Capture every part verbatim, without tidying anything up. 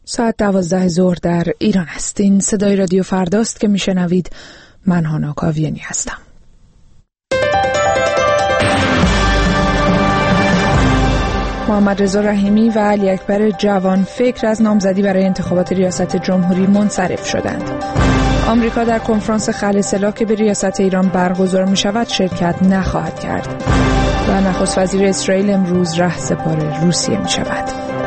ساعت دوازده ظهر در ایران است. این صدای رادیو فرداست که میشنوید. من هانا کاویانی هستم. محمد رضا رحیمی و علی اکبر جوان فکر از نامزدی برای انتخابات ریاست جمهوری منصرف شدند. آمریکا در کنفرانس خلع سلاح که به ریاست ایران برگزار می شود شرکت نخواهد کرد و نخست وزیر اسرائیل امروز رهسپار روسیه می شود.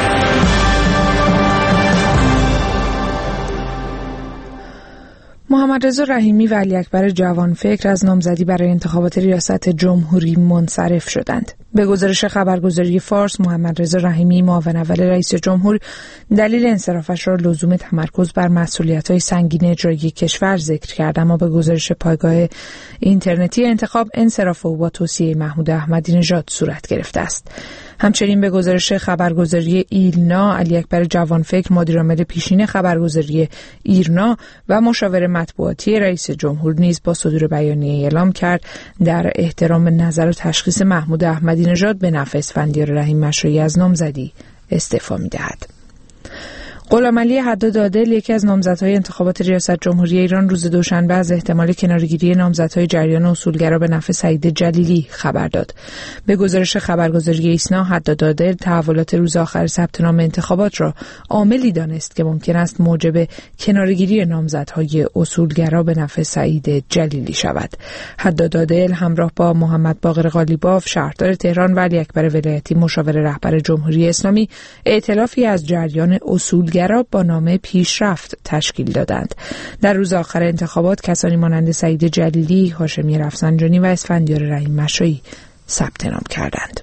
محمد رضا رحیمی و علی اکبر جوان فکر از نامزدی برای انتخابات ریاست جمهوری منصرف شدند. به گزارش خبرگزاری فارس، محمد رضا رحیمی معاون اول رئیس جمهور دلیل انصرافش را لزوم تمرکز بر مسئولیت‌های سنگین اجرایی کشور ذکر کرد، اما به گزارش پایگاه اینترنتی انتخاب انصراف او با توصیه محمود احمدی نژاد صورت گرفته است. همچنین به گزارش خبرگزاری ایلنا، علی اکبر جوانفکر مدیرعامل پیشین خبرگزاری ایرنا و مشاور مطبوعاتی رئیس جمهور نیز با صدور بیانیه اعلام کرد در احترام نظر و تشخیص محمود احمدی نژاد به نفع اسفندیار رحیم مشروعی از نامزدی استعفا می‌دهد. غلامعلی حداد عادل، یکی از نامزدهای انتخابات ریاست جمهوری ایران، روز دوشنبه از احتمال کناره‌گیری نامزدهای جریان اصولگرا به نفع سعید جلیلی خبر داد. به گزارش خبرگزاری ایسنا، حداد عادل تحولات روز آخر ثبت نام انتخابات را عاملی دانست که ممکن است موجب کناره‌گیری نامزدهای اصولگرا به نفع سعید جلیلی شود. حداد عادل همراه با محمد باقر قالیباف، شهردار تهران، و علی اکبر ولایتی، مشاور رهبر جمهوری اسلامی، ائتلافی از جریان اصولگرا با نام پیشرفت تشکیل دادند. در روز آخر انتخابات کسانی مانند سعید جلیلی، هاشمی رفسنجانی و اسفندیار رحیم مشروعی ثبت نام کردند.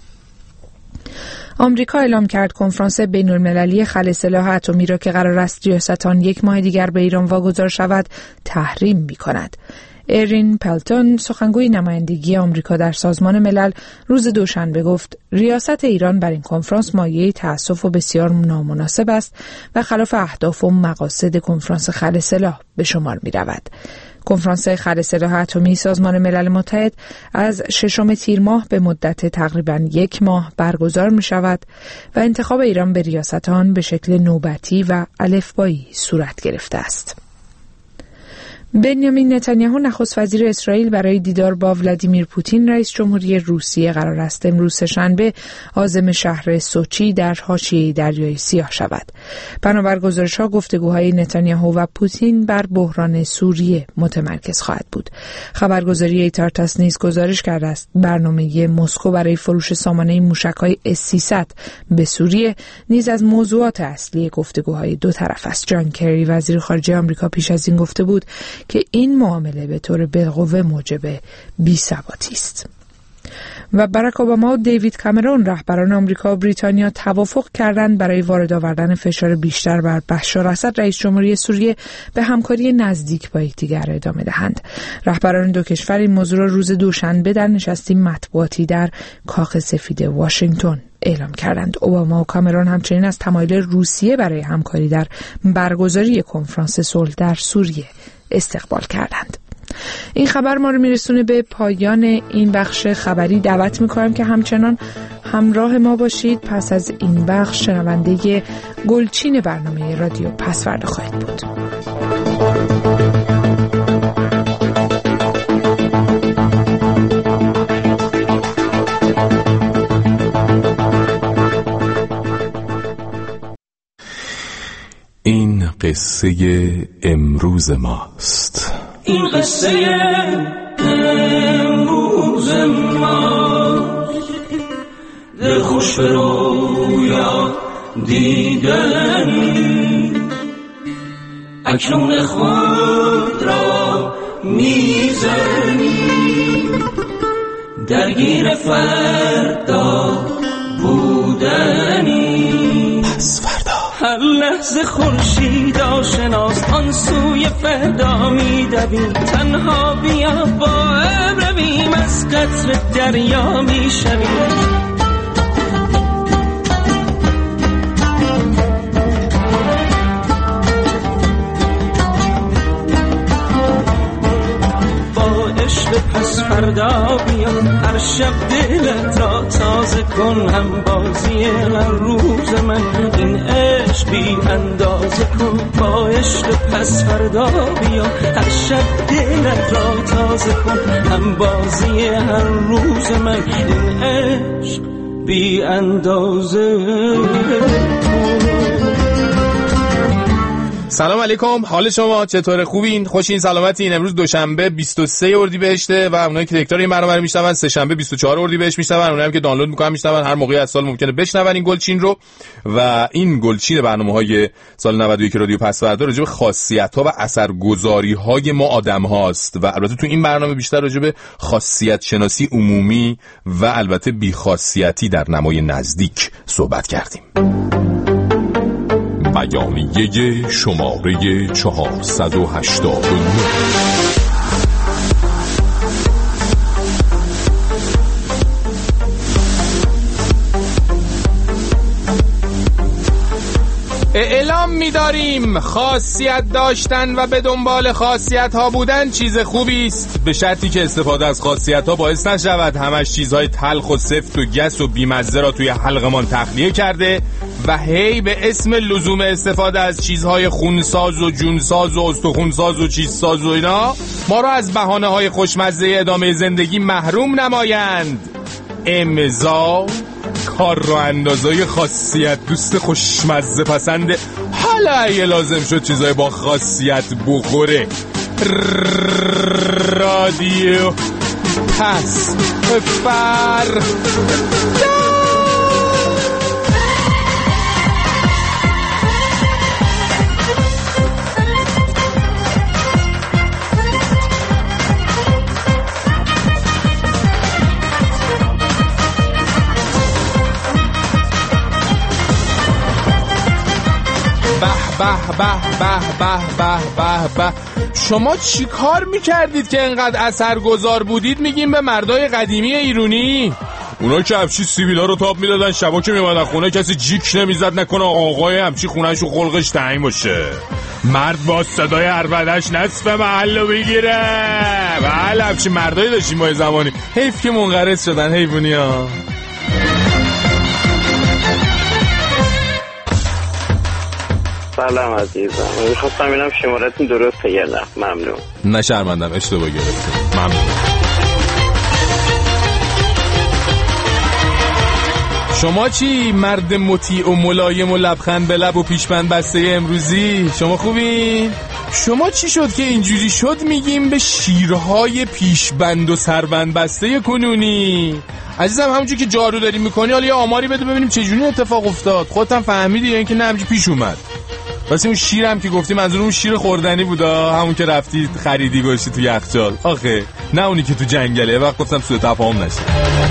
آمریکا اعلام کرد کنفرانس بین‌المللی خلع سلاح اتمی را که قرار است ریاست آن یک ماه دیگر به ایران واگذار شود تحریم می‌کند. ارین پلتون، سخنگوی نمایندگی آمریکا در سازمان ملل، روز دوشنبه گفت ریاست ایران بر این کنفرانس مایه تأسف و بسیار نامناسب است و خلاف اهداف و مقاصد کنفرانس خلع سلاح به شمار می رود. کنفرانس خلع سلاح اتمی سازمان ملل متحد از ششم تیر ماه به مدت تقریباً یک ماه برگزار می شود و انتخاب ایران به ریاست آن به شکل نوبتی و الفبایی صورت گرفته است. بنیامین نتانیاهو، نخست وزیر اسرائیل، برای دیدار با ولادیمیر پوتین رئیس جمهوری روسیه قرار است امروز سه‌شنبه عازم شهر سوچی در حاشیه دریای سیاه شود. بنابر گزارش‌ها گفتگوهای نتانیاهو و پوتین بر بحران سوریه متمرکز خواهد بود. خبرگزاری ایتارتاس نیز گزارش کرده است برنامه مسکو برای فروش سامانه موشک‌های اس سیصد به سوریه نیز از موضوعات اصلی گفتگوهای دو طرف است. جان کری، وزیر خارجه آمریکا، پیش از این گفته بود که این معامله به طور بالقوه موجب بی‌ثباتی است. و باراک اوباما و دیوید کامرون، رهبران آمریکا و بریتانیا، توافق کردند برای وارد آوردن فشار بیشتر بر بشار اسد، رئیس جمهوری سوریه، به همکاری نزدیک با یکدیگر ادامه دهند. رهبران دو کشور این موضوع را روز دوشنبه در نشستی مطبوعاتی در کاخ سفید واشنگتن اعلام کردند. اوباما و کامرون همچنین از تمایل روسیه برای همکاری در برگزاری کنفرانس صلح در سوریه استقبال کردند. این خبر ما رو میرسونه به پایان این بخش خبری. دعوت میکنم که همچنان همراه ما باشید. پس از این بخش شنونده گلچین برنامه رادیو پسوردا خواهید بود. این قصه امروز ماست. این قصه امروز ماست. دل خوش به رویا دیدن، اکنون خود را میزنی، درگیر فردا بودنی. پس فردا هر لحظه خورشید آشناست، آن سوی فردا می‌دویم، تنها بیا با ابر رویم، از قطر دریا میشویم. پس فردا بیا، هر شب دلت را تازه کن، هم بازی هر روز من، این عشق عشق بی اندازه کن، با عشق پس فردا بیا، هر شب دلت را تازه کن، هم بازی هر روز من این عشق بی اندازه کن. سلام علیکم، حال شما چطوره؟ خوبین؟ خوشین؟ سلامتین؟ امروز دوشنبه بیست و سه اردیبهشته و اونایی که تکرار این برنامه رو میشنون سه شنبه بیست و چهار اردیبهشت میشنون، اونایی هم که دانلود میکنن میشنون هر موقعی از سال ممکنه بشنون این گلچین رو. و این گلچین برنامه‌های سال نود و یک رادیو پسوردا راجع به خاصیت‌ها و اثرگذاری‌های ما آدم هاست و البته تو این برنامه بیشتر راجع به خاصیت شناسی عمومی و البته بی‌خاصیتی در نمای نزدیک صحبت کردیم. بیانیه شماره چهارصد و هشتاد و نه. اعلام می‌داریم خاصیت داشتن و به دنبال خاصیت ها بودن چیز خوبی است، به شرطی که استفاده از خاصیت ها باعث نشود همش چیزهای تلخ و سفت و گس و بیمزه را توی حلقمان تخلیه کرده و هی به اسم لزوم استفاده از چیزهای خونساز و جونساز و استخونساز و چیزساز و اینا ما را از بهانه‌های خوشمزه ادامه زندگی محروم نمایند. امضا کار رو اندازای خاصیت دوست خوشمزه پسنده، حالا اگه لازم شد چیزای با خاصیت بخوره. رادیو پس فر به به به به به به به. شما چی کار میکردید که انقدر اثرگذار بودید میگیم به مردای قدیمی ایرانی؟ اونا که همچی سیبیلا رو تاب میدادن، شبا که میمدن خونه کسی جیک نمیزد نکنه آقای همچی خونهش و خلقش تنگ باشه. مرد با صدای عربدش نصف محل رو بگیره. بله همچی مردایی داشتیم ما زمانی، حیف که منقرض شدن حیوانی ها. سلام عزیزم، میخواستم ببینم شمارتون درسته یا نه؟ ممنون. نه شرمندم، اشتباه گرفتم. ممنون. شما چی مرد مطیع و ملایم و لبخند به لب و پیشبند بسته امروزی؟ شما خوبین؟ شما چی شد که اینجوری شد میگیم به شیرهای پیشبند و سربند بسته کنونی؟ عزیزم همونجوری که جارو داری میکنی حالا یه آماری بده ببینیم چجوری اتفاق افتاد. خودت هم فهمیدی یا اینکه نه همینجوری پیش اومد؟ واسه اون شیرم که گفتی منظور اون شیر خوردنی بودا، همون که رفتی خریدی گوشتی تو یخچال؟ آخه نه اونی که تو جنگله. وقت گفتم سوء تفاهم نشه.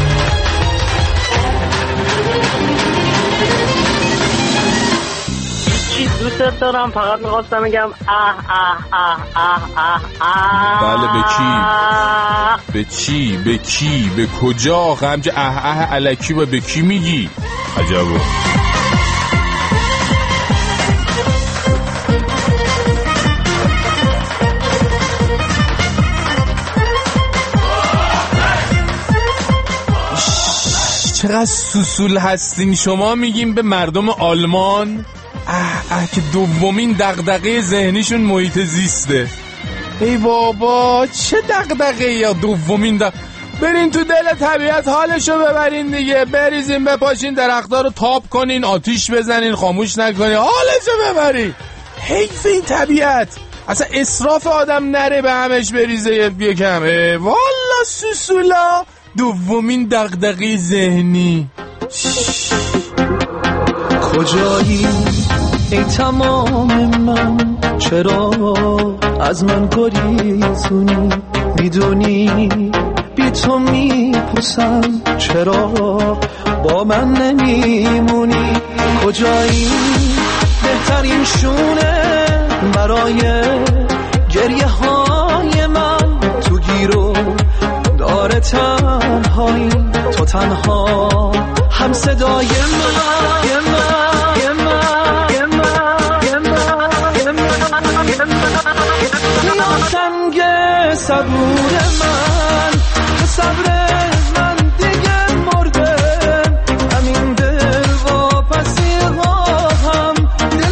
دوست دارم، فقط میخواستم بگم اه اه اه اه اه اه. بله به کی؟ به چی؟ به کی؟ به کجا؟ آخه همچه اه اه الکی و به کی میگی؟ عجبو. چقدر سوسول هستین شما. میگیم به مردم آلمان اه اه که دومین دغدغه ذهنیشون محیط زیسته. ای بابا چه دغدغه یا دومین دغدغه؟ برین تو دل طبیعت حالشو ببرین دیگه، بریزین بپاشین درخت‌ها رو تاب کنین، آتیش بزنین، خاموش نکنین، حالشو ببرین. حیف این طبیعت، اصلا اسراف آدم نره به همش بریزه یکم. والا سوسولا دومین دغدغه ذهنی. کجایی ای تمام من، چرا از من گریزونی؟ میدونی بی تو میپوسم، چرا با من نمیمونی؟ کجایی بهترین شونه برای گریه های من؟ تو گیرو داره تنهایی، تو تنها هم صدای من. سنگ صبور من، صبر من دیگه مرده، همین دل واپسی ها هم دل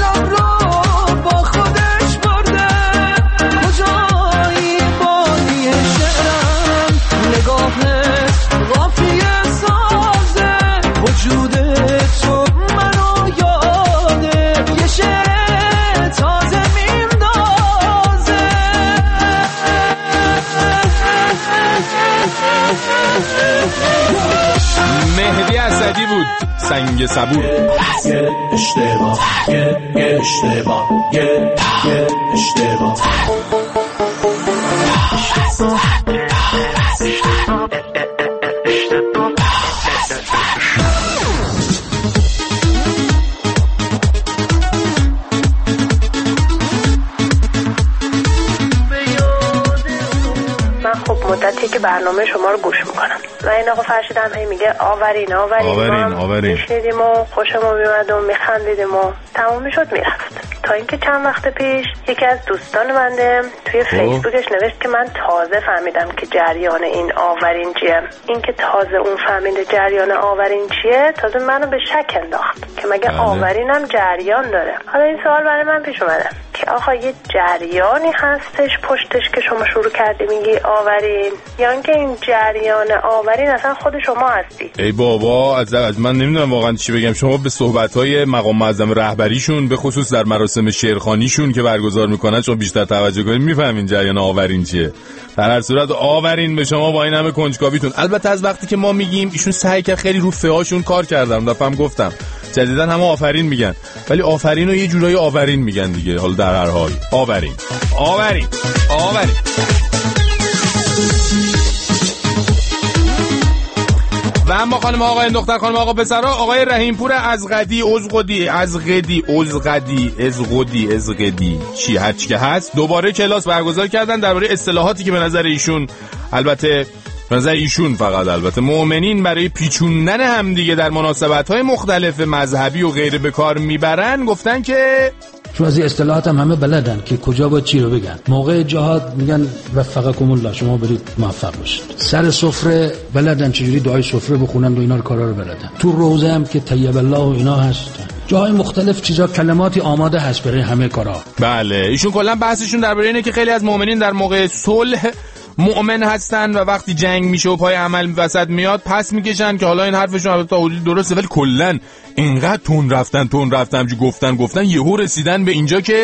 یه صبور. یه اشتباه یه اشتباه یه اشتباه. مدتی که برنامه شما رو گوش میکنم و این آقا فرشیدم هی میگه آورین آورین آورین آورین میشنیدیم و خوشمون میومد و میخندیدیم و تموم میشد میرفت، تا اینکه چند وقت پیش یکی از دوستان بنده توی فیسبوکش نوشت که من تازه فهمیدم که جریان این آورین چیه. این که تازه اون فهمیده جریان آورین چیه تازه منو به شک انداخت که مگه بله. آورینم جریان داره. حالا این سوال برای من پیش اومده که آقا یه جریانی هستش پشتش که شما شروع کردی میگی آورین، یا اینکه این جریان آورین اصلا خود شما هستی؟ ای بابا از, از من نمیدونم واقعا چی بگم. شما به صحبت‌های مقام معظم رهبریشون به خصوص در مراسم شعرخوانیشون که برگزار میکنن شما بیشتر توجه کنید میفهمین جریان آورین چیه. در هر صورت آورین به شما با این همه کنجکاویتون. البته از وقتی که ما میگیم ایشون سعی کرد خیلی رو فهاشون کار کردم، دفعه گفتم جدیداً همه آفرین میگن ولی آفرین رو یه جورایی آورین میگن دیگه. حالا در هر حال آورین آورین آورین. و اما خانم آقای دختر خانم آقا پسرا، آقای رحیم پور از قدی ازقدی از قدی ازقدی ازقدی ازقدی چی هر چی که هست دوباره کلاس برگزار کردن درباره اصطلاحاتی که به نظر ایشون، البته به نظر ایشون فقط البته مؤمنین برای پیچوندن هم دیگه در مناسبت‌های مختلف مذهبی و غیره به کار میبرن. گفتن که چون از این اصطلاحات هم همه بلدن که کجا باید چی رو بگن. موقع جهاد میگن وفقکم الله، شما برید موفق باشید. سر سفره بلدن چجوری دعای سفره بخونن و اینا رو کارا رو بلدن. تو روزه هم که طیب الله و اینا هست، جاهای مختلف چیزا کلماتی آماده هست برای همه کارا. بله ایشون کلا بحثشون درباره اینه که خیلی از مؤمنین در موقع صلح مؤمن هستن و وقتی جنگ میشه و پای عمل وسط میاد پس میکشن، که حالا این حرفشون البته تا حدودی درسته ولی کلا اینقدر تون رفتن تون رفتن جو گفتن گفتن یهو رسیدن به اینجا که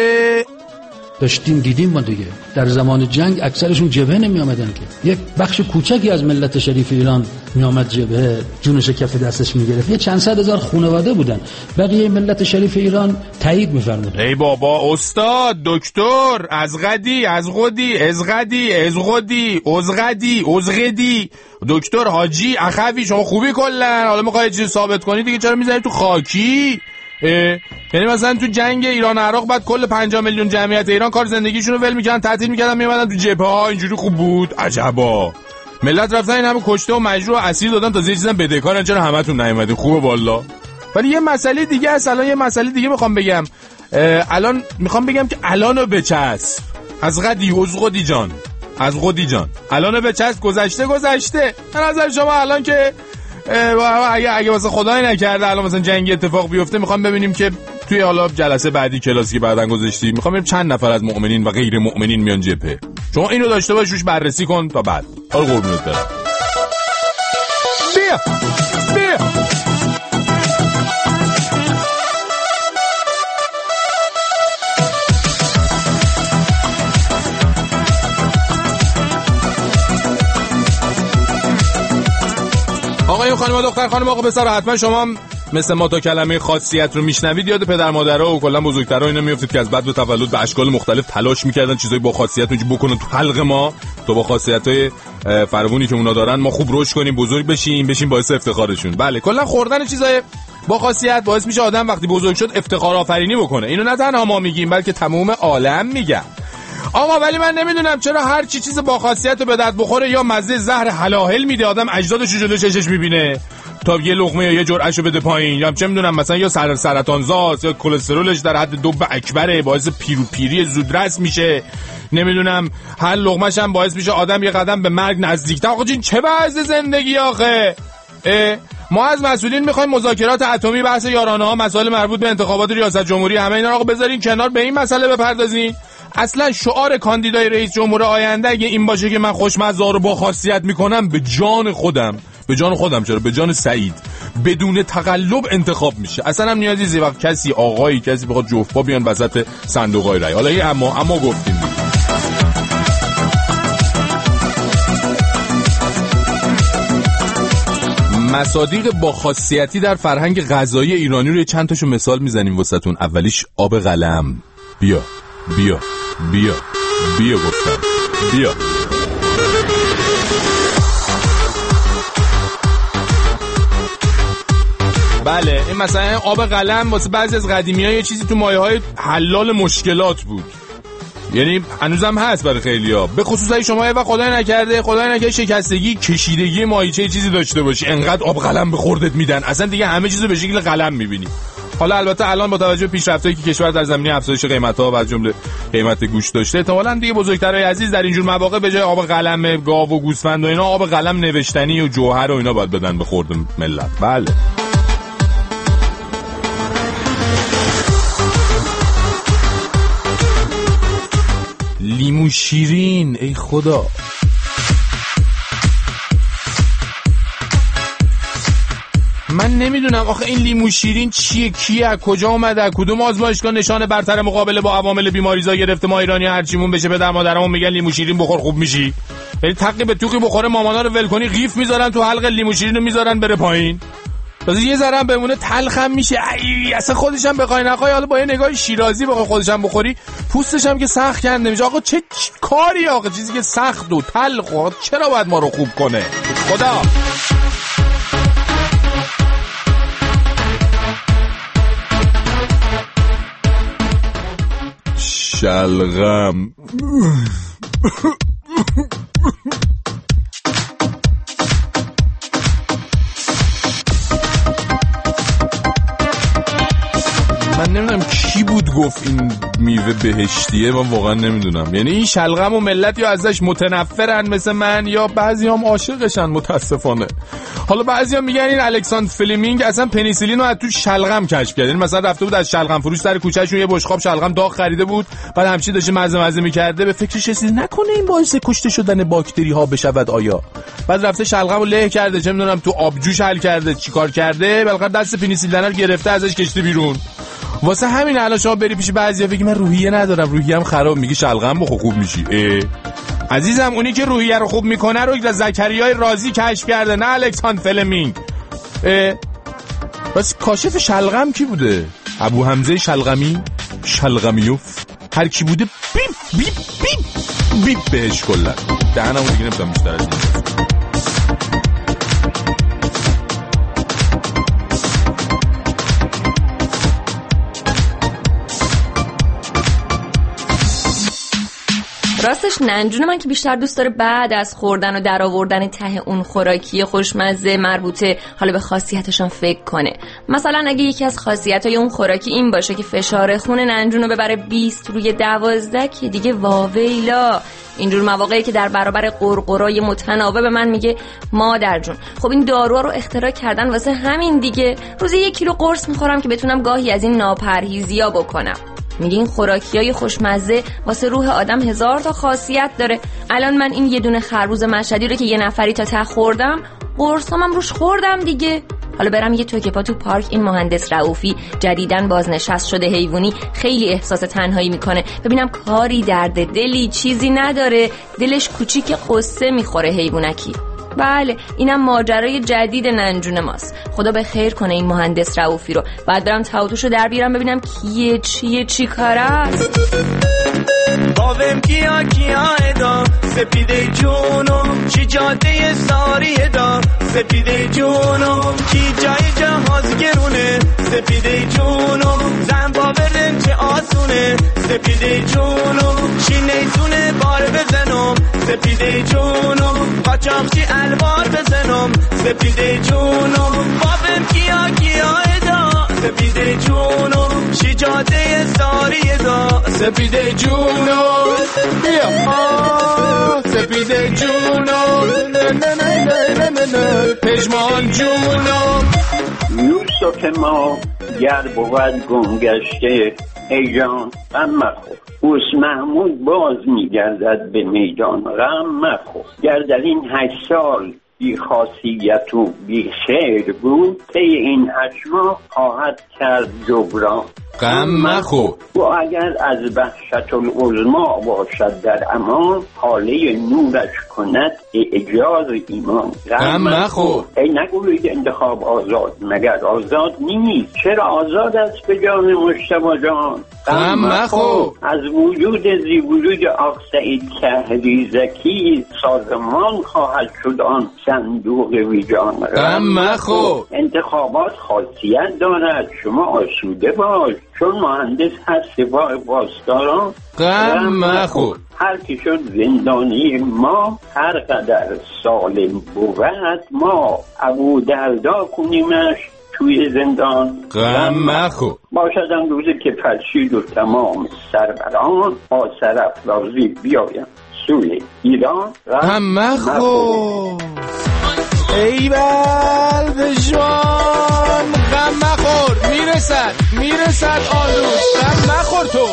داشتیم دیدیم ما دیگه در زمان جنگ اکثرشون جبهه نمی آمدن که یک بخش کوچکی از ملت شریف ایران می آمد جبهه، جونش کف دستش می گرفت. یه چند صد هزار خانواده بودن، بقیه ملت شریف ایران تایید می فرمودن. ای بابا استاد دکتر از غدی از غدی از غدی از غدی از غدی از غدی دکتر حاجی اخوی شما خوبی کلا. حالا میخوای چیزی ثابت کنی دیگه چرا میذاری تو خاکی؟ یعنی مثلا تو جنگ ایران عراق بعد کل پنجاه میلیون جمعیت ایران کار زندگیشون رو ول میکردن تعطیل میکردن میومدن تو جبهه ها، اینجوری خوب بود؟ عجبا. ملت رفتن این همه کشته و مجروح و اسیر دادن تا یه چیزا بدهکارن، چرا همتون نیومدین؟ خوبه والله. ولی یه مسئله دیگه است، الان یه مسئله دیگه میخوام بگم. الان میخوام بگم که الانو بچسب از غدی از غدی جان از غدی جان الانو بچسب، گذشته گذشته. به نظر شما الان که اگه اگه واسه خدای نکرده الان مثلا جنگی اتفاق بیفته، میخوام ببینیم که توی حالا جلسه بعدی کلاسی که بعدن گذاشتیم میخوام ببینیم چند نفر از مؤمنین و غیر مؤمنین میان جبهه. شما اینو داشته باش روش بررسی کن تا بعد. حالا قربونت برم. بیا بیا آقای خانم دختر خانم آقا پسر، حتما شما هم مثل ما تا کلمه خاصیت رو میشنوید یاد پدر مادرها و کلا بزرگترها اینا میافتید که از بعد به تولد به اشکال مختلف تلاش میکردن چیزای با خاصیت رو بکنن تو حلق ما تا با خاصیت‌های فراوانی که اونا دارن ما خوب رشد کنیم، بزرگ بشیم، بشیم باعث افتخارشون. بله کلا خوردن چیزای با خاصیت باعث میشه آدم وقتی بزرگ شد افتخار آفرینی بکنه. اینو نه تنها ما میگیم بلکه تمام عالم میگن. آقا ولی من نمیدونم چرا هر چی چیز با خاصیت رو به درد بخوره یا مزه زهر حلاحل میده، آدم اجدادش رو جلوی چشش میبینه تا یه لقمه یا یه جرعه‌شو بده پایین، یا چه میدونم مثلا یا سر سرطان زاست یا کلسترولش در حد دو به اکبره باعث پیرو پیری زودرس میشه، نمیدونم هر لقمه‌ش هم باعث میشه آدم یه قدم به مرگ نزدیک‌تر. آقا این چه وضع زندگی آخه؟ ما از مسئولین میخوایم مذاکرات اتمی، بحث یارانه‌ها، مسائل مربوط به انتخابات ریاست جمهوری، همه اینا رو آقا بذارین کنار، به این مسئله بپردازین. اصلا شعار کاندیدای رئیس جمهور آینده اگه این باشه که من خوشمزه رو با خاصیت میکنم، به جان خودم به جان خودم چرا به جان سعید بدون تقلب انتخاب میشه. اصلا هم نیازی زی وقت کسی آقایی کسی بخواد جفت بیان وسط صندوقای رای. حالا این اما اما گفتیم دیگه. مصادیق با خاصیتی در فرهنگ غذایی ایرانی رو چند تاشو مثال میزنیم واسهتون. اولیش آب قلم. بیا بیا بیا بیا گفتم بیا. بله این مثلا آب قلم واسه بعضی از قدیمی‌ها یه چیزی تو مایه‌های حلال مشکلات بود، یعنی هنوزم هست برای خیلیا، به خصوص اگه شما و خدای نکرده خدای نکرده شکستگی کشیدگی ماهیچه چیزی داشته باشی، انقدر آب قلم به خوردت میدن اصلا دیگه همه چیزو به شکل قلم میبینی. حالا البته الان با توجه به پیشرفتایی که کشور در زمینه افزایش قیمت‌ها و از جمله قیمت گوشت داشته، احتمالاً دیگه بزرگترای عزیز در اینجور مواقع به جای آب قلم گاو و گوسفند و اینا آب قلم نوشتنی و جوهر و اینا باید بدن به خورد ملت. بله لیمو شیرین، ای خدا. من نمیدونم آخه این لیمو شیرین چیه، کیه، کجا اومده، کدوم آزمایشگاه نشانه برتر مقابله با عوامل بیماریزا گرفته ما ایرانی هرچیمون بشه پدر مادرامون میگن لیمو شیرین بخور خوب میشی، یعنی تقی به توقی بخوره مامانا رو ول کنی قیف میذارن تو حلق لیمو شیرین رو میذارن بره پایین، باز یه ذره هم بمونه تلخم میشه. ای اصلا خودش هم بخوای نخوای حالا با یه نگاه شیرازی بخوای خودش هم بخوری پوستش هم که سخت کنده میشه. آقا چه کاری آقا، چیزی که سخت و تلخ و چرا باید ما رو خوب کنه خدا. شلغم من نمیدونم کی بود گفت این میوه بهشتیه، من واقعا نمیدونم، یعنی این شلغم و ملت یا ازش متنفرن مثل من یا بعضی هم عاشقشن متاسفانه. حالا بعضی هم میگن این الکساندر فلمینگ اصلا پنیسیلین رو از تو شلغم کشف کرد، یعنی مثلا رفته بود از شلغم فروش سر کوچه‌شون یه بشقاب شلغم داغ خریده بود، بعد همچین داشته مزه مزه میکرده، به فکرش رسید نکنه این باعث کشته شدن باکتری ها بشود آیا، بعد رفته شلغم رو له کرده، چه میدونم تو آبجوش حل کرده چیکار کرده، بالاخره دست پنیسیلین رو گرفته ازش کشته بیرون. واسه همین الان شما بری پیش بعضیا بگی من روحیه ندارم، روحیه‌ام خراب، میگی شلغم بخور خوب میشی. عزیزم اونی که روحیه رو خوب میکنه رو زکریای رازی کشف کرده، نه الکساندر فلمینگ. بس کاشف شلغم کی بوده؟ ابو حمزه شلغمی، شلغمیوف، هر کی بوده بیپ بیپ بیپ بیپ بهش کلا. دهنمو دیگه نمیتونم بیشتر از این. راستش ننجون من که بیشتر دوست داره بعد از خوردن و در آوردن ته اون خوراکی خوشمزه مربوطه حالا به خاصیتشان فکر کنه. مثلا اگه یکی از خاصیت‌های اون خوراکی این باشه که فشار خون ننجون رو ببره بیست روی دوازده که دیگه واویلا. اینجور مواقعی که در برابر قرقرای متناوب به من میگه مادر جون خب این داروها رو اختراع کردن واسه همین دیگه، روزی یک کیلو قرص میخورم که بتونم گاهی از این ناپرهیزی‌ها بکنم. میگه این خوراکیای خوشمزه واسه روح آدم هزار تا خاصیت داره. الان من این یه دونه خربوز مشهدی رو که یه نفری تا ته خوردم، قرصامم روش خوردم دیگه. حالا برم یه توکپا تو پارک این مهندس رؤوفی جدیدن بازنشست شده حیوانی خیلی احساس تنهایی میکنه، ببینم کاری درد دلی چیزی نداره، دلش کوچیک قصه میخوره حیوانکی. بله اینم ماجرای جدید ننجون ماست. خدا به خیر کنه این مهندس رؤوفی رو. بعد برم تاوتوشو در بیارم ببینم کیه چیه چی کاره است. باوم کیا کیا ادا سپیده جونم چی جاده ساری ادا سپیده جونم کی جای جهاز گرونه سپیده جونم زن باورم چه آسونه سپیده جونم چی نیتونه بار بزنم سپیده جونم قاچاقچی الوار بزنم سپیده جونم باوم کیا کیا ادا سپیده جونم چی جاده ساری ادا سپیده جونم بیا سپیده جونم پشمان جونم یوسف ما گر بود گم گشته ای جان غم مخور، اوس محمود باز میگردد به میدان غم مخور. گر در این هشت سال بی خاصیت و بی خیر بود، طی این هشت ماه خواهد کرد جبران. غم مخور. و اگر از وحشت العظما باشد در امان، حاله نورش کند اعجاز ایمان. غم مخور. ای نگویید انتخاب آزاد، مگر آزاد نیست؟ چرا آزاد است به جان مجتبی جان؟ غم مخور. از وجود زی وجود آق سعید کهریزکی سازمان خواهد شد آن صندوق ویجان. غم مخور. انتخابات خاصیت دارد، شما آسوده باش، چون مهندس هست سپاه پاسداران. غم مخور. هر که شد زندانی ما، هر قدر سالم بود ما، ابو دردا کنیمش توی زندان. غم مخور. باشد آن روزی که فرشید و تمام سروران با سرافرازی بیایم سوی ایران. غم مخور. ای بل بجوان، غم مخور. میرسد میرسد آن روز، غم مخور تو.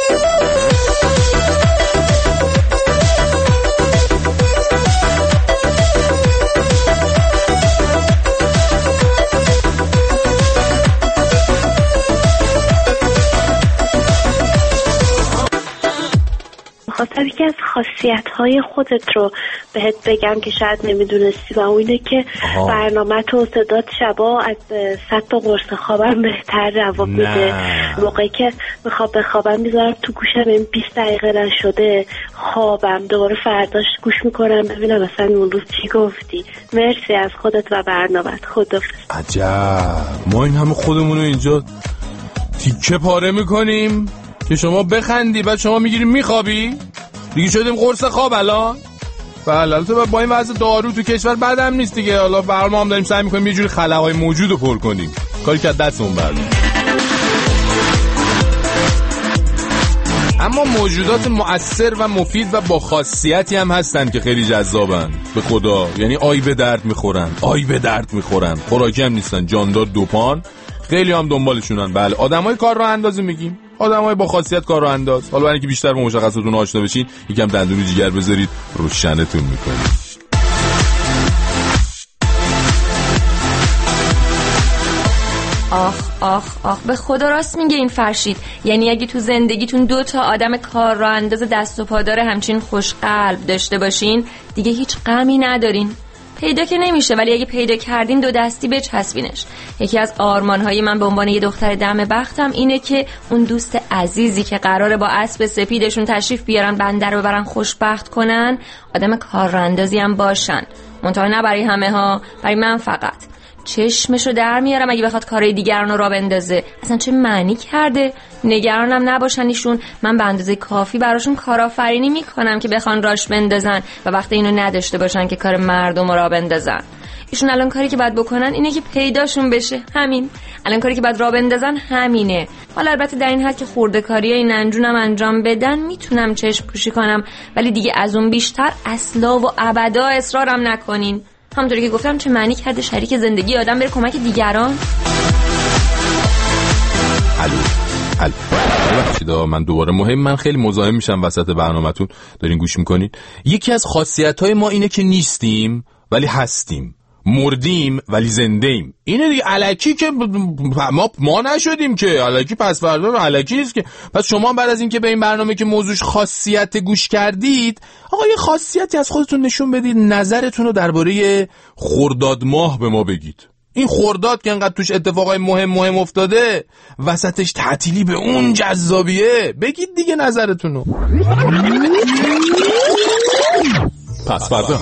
خواستم یکی از خاصیت‌های خودت رو بهت بگم که شاید نمیدونستی، و اون اینه که برنامه تو صدات شبا از صد تا قرص خوابم بهتر جواب میده. موقعی که میخوام بخوابم میذارم تو گوشم، این بیست دقیقه نشده خوابم، دوباره فرداش گوش میکنم ببینم مثلا اون روز چی گفتی. مرسی از خودت و برنامت. خدافظ. عجب، ما این همه خودمونو اینجا تیکه پاره میکنیم که شما بخندی، بعد شما میگیری میخوابی دیگه. شدیم قرص خواب الان. بله البته با این وضع دارو تو کشور بعدم نیست دیگه. حالا برای ما هم داریم سعی میکنیم یه جوری خلاهای موجود رو پر کنیم، کاری که دستمون برمیاد. اما موجودات مؤثر و مفید و با خاصیتی هم هستن که خیلی جذابن به خدا. یعنی آی به درد میخورن، آی به درد میخورن، خوراکی هم نیستن، جاندار دوپان، خیلی هم دنبالشونن. بله آدمای کار راه اندازی میگیم، آدمای با خاصیت کار راه انداز. حالا برای اینکه بیشتر با مشخصاتون آشنا بشین، یکم دندون جیگر بذارید روشنتون میکنید. آخ آخ آخ به خدا راست میگه این فرشید. یعنی اگه تو زندگیتون دو تا آدم کار راه انداز دست و پادار همچین خوشقلب داشته باشین، دیگه هیچ غمی ندارین. پیدا که نمیشه، ولی اگه پیدا کردین دو دستی بچسبینش. یکی از آرمانهای من به عنوان یه دختر دم بختم اینه که اون دوست عزیزی که قراره با اسب سپیدشون تشریف بیارن بنده رو ببرن خوشبخت کنن، آدم کاراندازی هم باشن. منتها نه برای همه ها، برای من فقط. چشمشو در میارم اگه بخواد کارهای دیگران رو را بندازه. اصلا چه معنی کرده؟ نگرانم نباشن ایشون، من به اندازه کافی براشون کارآفرینی میکنم که بخوان راش بندازن و وقتی اینو نداشته باشن که کار مردم رو را بندازن. ایشون الان کاری که باید بکنن اینه که پیداشون بشه، همین. الان کاری که باید را بندازن همینه. حالا البته در این حد که خورده‌کاریای ننجونم انجام بدن میتونم چشم پوشی کنم، ولی دیگه از اون بیشتر اصلا و ابدا اصرارم نکنین. همونطوری که گفتم چه معنی کرده شریک زندگی آدم بره کمک دیگران؟ الو الو ببخشید من دوباره مهم من خیلی مزاحم میشم وسط برنامه‌تون، دارین گوش میکنین. یکی از خاصیت‌های ما اینه که نیستیم ولی هستیم، مردیم ولی زنده ایم. اینه دیگه. الکی که ما ما نشدیم که، الکی پس فردا رو الکی نیست که. پس شما بعد از اینکه به این برنامه که موضوعش خاصیت گوش کردید، آقا یه خاصیتی از خودتون نشون بدید، نظرتون رو درباره خرداد ماه به ما بگید. این خرداد که انقدر توش اتفاقای مهم مهم افتاده، وسطش تعطیلی به اون جذابیه، بگید دیگه نظرتون رو. پس فردا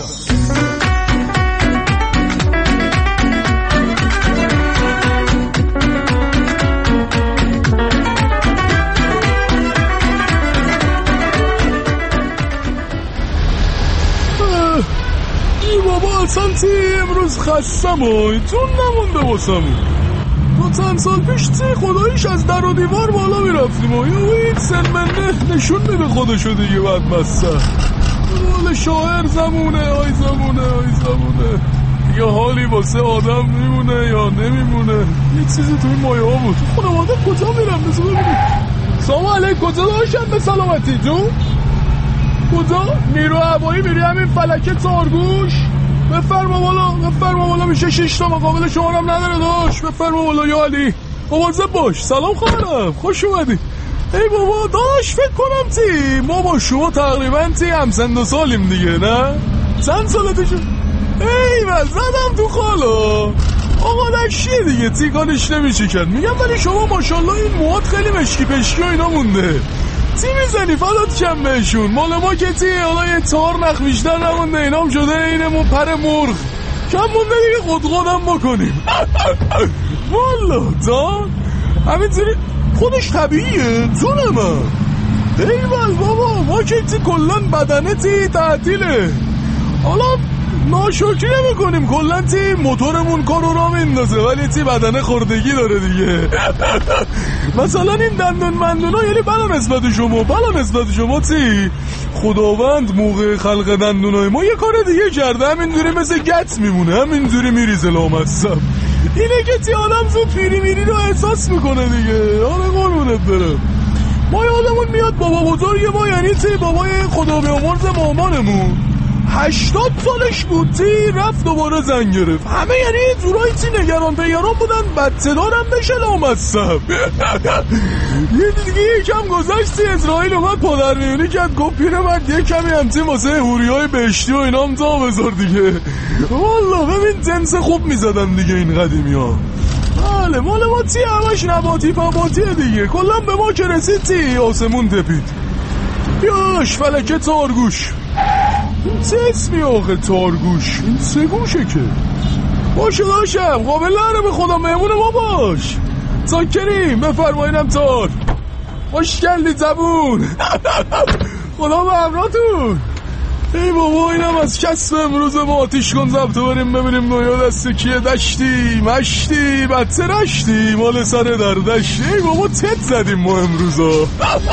بابا اصلا تی امروز خستم و جون نمونده باسم. دو چند سال پیش تی خداییش از در و دیوار بالا میرفتیم و یا این سنمنه نشون میده خودشو دیگه بدبسته. حال شاعر زمونه آی زمونه آی زمونه، یا حالی واسه آدم میمونه یا نمیمونه. یه چیزی توی مایه ها بود. خانواده کجا میرم بسه ببینید. سلام علیک، کجا داشتن به سلامتی جون؟ کجا؟ نیرو هوایی میری همین فلکه تارگوش؟ بفرما بالا، بفرما بالا. میشه شش تا مقابل شما هم نداره داش. بفرما بالا یا علی. مواظب باش. سلام خواهرم، خوش اومدی. ای بابا داش، فکر کنم تی ما با شما تقریبا تی هم سن و سالیم دیگه، نه؟ چند سالته شد؟ ای من زدم تو خالا. آقا دکشیه دیگه، تی کارش نمیشه کرد. میگم ولی شما ماشالله این موهات خیلی مشکی پشکی و اینا مونده. تی میزنی فدات کم بهشون. مال ما که تی حالا یه تار نخ بیشتر نمونده، اینام شده اینمون پر مرغ. کم مونده دیگه خود خودم بکنیم. والا تا همینطوری خودش طبیعیه جون من. ایول بابا، ما که تی کلن بدنه تی تعطیله. حالا ناشکری نمیکنیم، کلا تی موتورمون کارو را میندازه، ولی تی بدنه خوردگی داره دیگه. مثلا این دندون مندونا یعنی بلا نسبت شما، بلا نسبت شما تی خداوند موقع خلق دندونای ما یه کار دیگه کرده، همینجوری مثل گت میمونه، همینجوری میریزه لامصب. اینه که تی آدم زود پیری میری رو احساس میکنه دیگه. آره قربونت برم. ما یادمون میاد بابا بزرگ ما، یعنی تی بابای خدا بیامرز مامانمون، هشتاد سالش بود تی رفت دوباره زن گرفت. همه یعنی جورایی تی نگران پیگران بودن بدصدارم بشه لامصب. یه دیگه یکم گذشت تی اسرائیل اومد پادر میونی کرد، گفت پیرمرد یه کمی هم تی واسه حوریای بهشتی و اینام تا بذار دیگه. والا ببین جنس خوب میزدن دیگه این قدیمی ها. بله مال ما تی همش نباتی پاباتیه دیگه. کلا به ما که رسید تی آسمون تپید. بیاش فلکه تارگوش. این چه اسمی آخه تارگوش؟ این سه گوشه که باشه داشتم قابل نره به خدا مهمون ما باش. تاکریم بفرمایینم تار. خوش کردی زبون. خدا به امراتون. ای بابا اینم از کسب امروز ما. آتیش کن زبطه بریم ببینیم نویا دست کیه. دشتی مشتی بدتر اشتی مال سر در دشتی. ای بابا تت زدیم ما امروزا.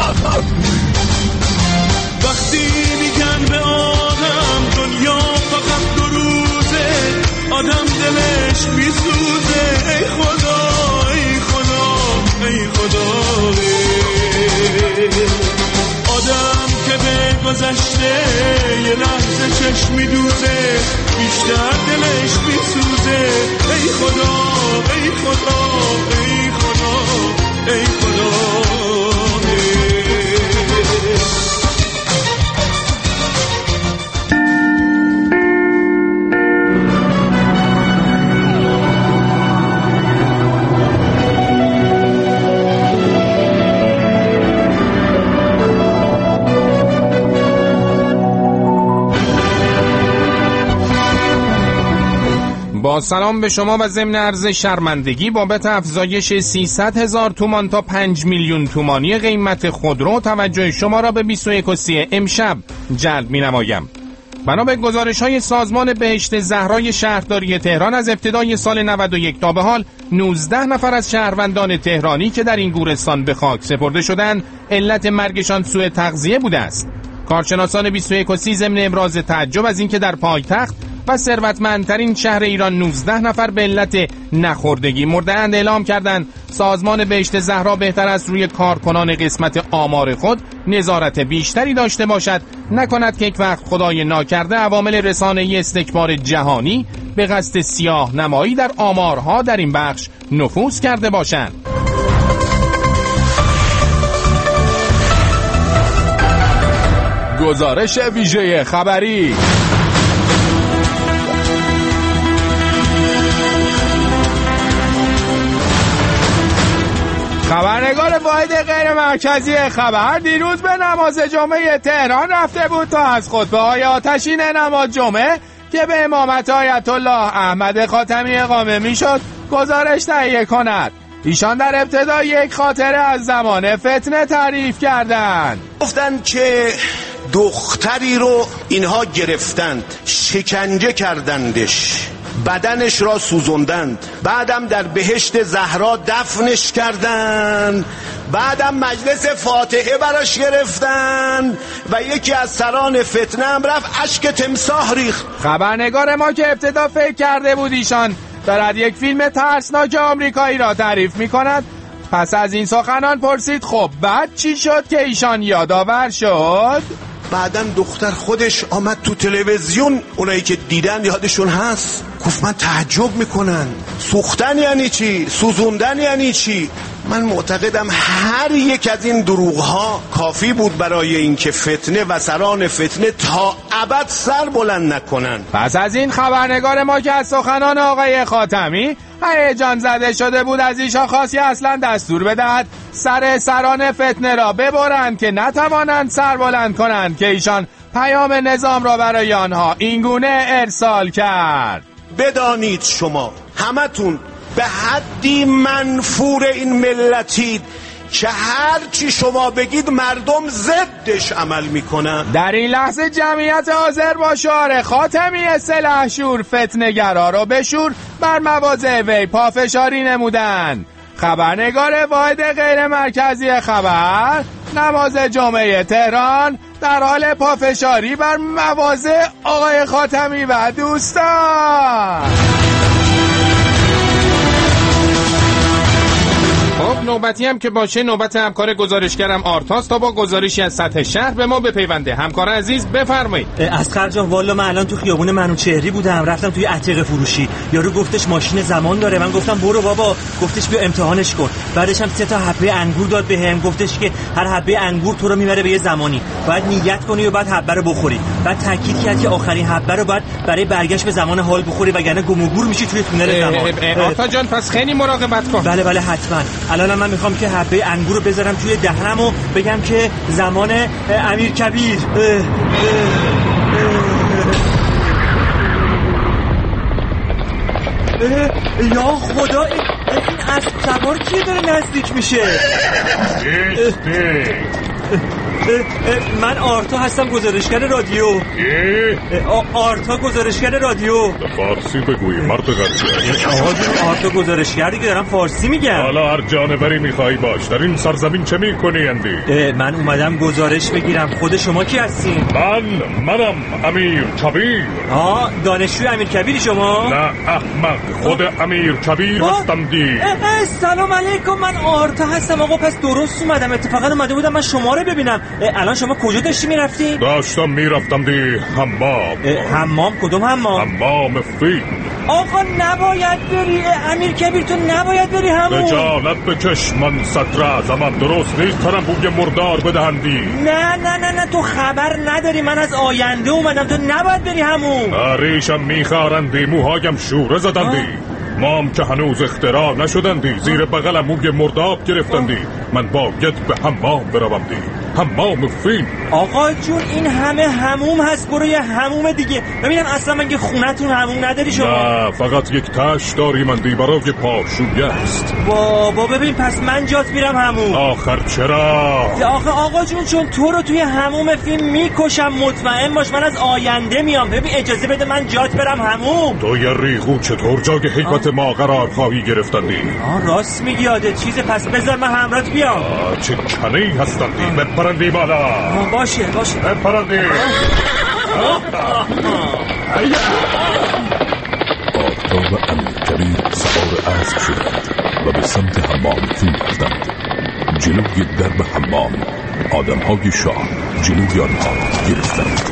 وقتی میگن به آدم دنیا فقط دو روزه، آدم دلش میسوزه. ای خدا ای خدا ای خدا. آدم که به گذشته یه لحظه چشم میدوزه، بیشتر دلش میسوزه. ای خدا ای خدا ای خدا ای خدا. با سلام به شما و ضمن عرض شرمندگی بابت افزایش سیصد هزار تومان تا پنج میلیون تومانی قیمت خودرو توجه شما را به بیست و یک و سی امشب جلب می نمایم. بنا به گزارش‌های سازمان بهشت زهرای شهرداری تهران از ابتدای سال نود و یک تا به حال نوزده نفر از شهروندان تهرانی که در این گورستان به خاک سپرده شدند علت مرگشان سوء تغذیه بوده است. کارشناسان بیست و یک و سی ضمن ابراز تعجب از اینکه در پایتخت و ثروتمندترین شهر ایران نوزده نفر به علت نخوردگی مرده‌اند اعلام کردند سازمان بهشت زهرا بهتر است روی کارکنان قسمت آمار خود نظارت بیشتری داشته باشد، نکند که یک وقت خدای ناکرده عوامل رسانه‌ای استکبار جهانی به قصد سیاه نمایی در آمارها در این بخش نفوذ کرده باشند. گزارش ویژه خبری. خبرنگار واحد غیر مرکزی خبر دیروز به نماز جمعه تهران رفته بود تا از خطبه‌های آتشین نماز جمعه که به امامت آیت الله احمد خاتمی اقامه میشد گزارش تهیه کند. ایشان در ابتدا یک خاطره از زمان فتنه تعریف کردند. گفتند که دختری رو اینها گرفتند، شکنجه کردندش، بدنش را سوزوندند، بعدم در بهشت زهرا دفنش کردند، بعدم مجلس فاتحه براش گرفتن و یکی از سران فتنه هم رفت اشک تمساح ریخت. خبرنگار ما که ابتدا فکر کرده بود ایشان دارد یک فیلم ترسناک آمریکایی را تعریف می کند، پس از این سخنان پرسید خب بعد چی شد که ایشان یادآور شد؟ بعدن دختر خودش آمد تو تلویزیون، اونایی که دیدن یادشون هست، گفت من تعجب میکنن سوختن یعنی چی، سوزوندن یعنی چی. من معتقدم هر یک از این دروغ ها کافی بود برای اینکه فتنه و سران فتنه تا ابد سر بلند نکنن. پس از این خبرنگار ما که از سخنان آقای خاتمی هیجان زده شده بود، از ایشان خواستی اصلا دستور بدهد سر سران فتنه را ببرند که نتوانند سر بلند کنند که ایشان پیام نظام را برای آنها اینگونه ارسال کرد. بدانید شما همتون به حدی منفور این ملتید که هر چی شما بگید مردم ضدش عمل میکنن. در این لحظه جمعیت حاضر با شعار خاتمی سلحشور فتنه‌گرا را بشور بر مواضع وی پافشاری نمودند. خبرنگار واحد غیر مرکزی خبر نماز جمعه تهران در حال پافشاری بر مواضع آقای خاتمی و دوستان. خب نوبتی هم که باشه نوبت همکار گزارشگرم آرتاس تا با گزارشی از سطح شهر به ما بپیونده. همکار عزیز بفرمایید. اسقر جان والا من الان تو خیابون منوچهری بودم، رفتم توی عتیق فروشی، یارو گفتش ماشین زمان داره، من گفتم برو بابا، گفتش بیا امتحانش کن. بعدش هم سه تا حبه انگور داد بهم، گفتش که هر حبه انگور تو رو میبره به یه زمانی، باید نیت کنی و بعد حبه رو بخوری. بعد تاکید کرد که آخرین حبه رو بعد برای برگشت به زمان حال بخوری وگرنه گم و گور میشی توی تونل زمان. آرتا جان پس خیلی مراقبت کن. بله بله حتما. الان من میخوام که حبه انگور رو بذارم توی دهنم و بگم که زمان امیرکبیر. اه اه اه اه یا خدا این اسب سوار کیه داره نزدیک میشه؟ من آرتا هستم، گزارشگر رادیو. آرتا گزارشگر رادیو. فارسی بگویی مرد غریبه. آقا آرتا گزارشگر دیگه، دارم فارسی میگم. حالا هر جانوری میخوایی باش، در این سرزمین چه میکنی اندی؟ من اومدم گزارش بگیرم. خود شما کی هستین؟ من منم امیر کبیر. آه دانشجوی امیر کبیری شما؟ نه احمق، خود امیر کبیر هستم دی. سلام علیکم، من آرتا هستم آقا. پس درست اومدم، اتفاقا اومده بودم من شما رو ببینم. الان شما کجا داشتی میرفتی؟ داشتم میرفتم دی حمام. حمام؟ کدوم حمام؟ حمام فیل. آقا نباید بری امیر کبیر، تو نباید بری همون. رجالت بکش، من صدراعظمم، درست نیست ترم بوی مردار بدهندی. نه نه نه نه تو خبر نداری، من از آینده اومدم، تو نباید بری همون. ریشم میخارندی، موهایم شوره زدندی، مام که هنوز اختراع نشدندی، زیر بغلم موی مرداب گرفتندی، من باید به حمام بروم دی، حمام فیل. آقا جون این همه حموم هست، برو یه حموم دیگه. ببینم اصلا مگه خونتون حموم نداری شما؟ نه فقط یک تش داری من دی، برای پاشویه است. بابا ببین پس من جات میرم حموم. آخر چرا؟ آخه آقا جون چون تو رو توی حموم فیلم میکشم، مطمئن باش من از آینده میام. ببین اجازه بده من جات برم حموم. تو یه ریغو چطور جای حیبت ما قرار خواهی گرفتندی؟ آه راست میگی، یاده چیزه، پس بذار من همراهت بیام. چه کنی هستندی؟ بپرندی بالا. باشه باشه بپرندی. آرتا و امیرکبیر سوار اسب شدند و به سمت حمام فیل رفتند. جلوی درب حمام آدمهای شاه جلوی آنها گرفتند.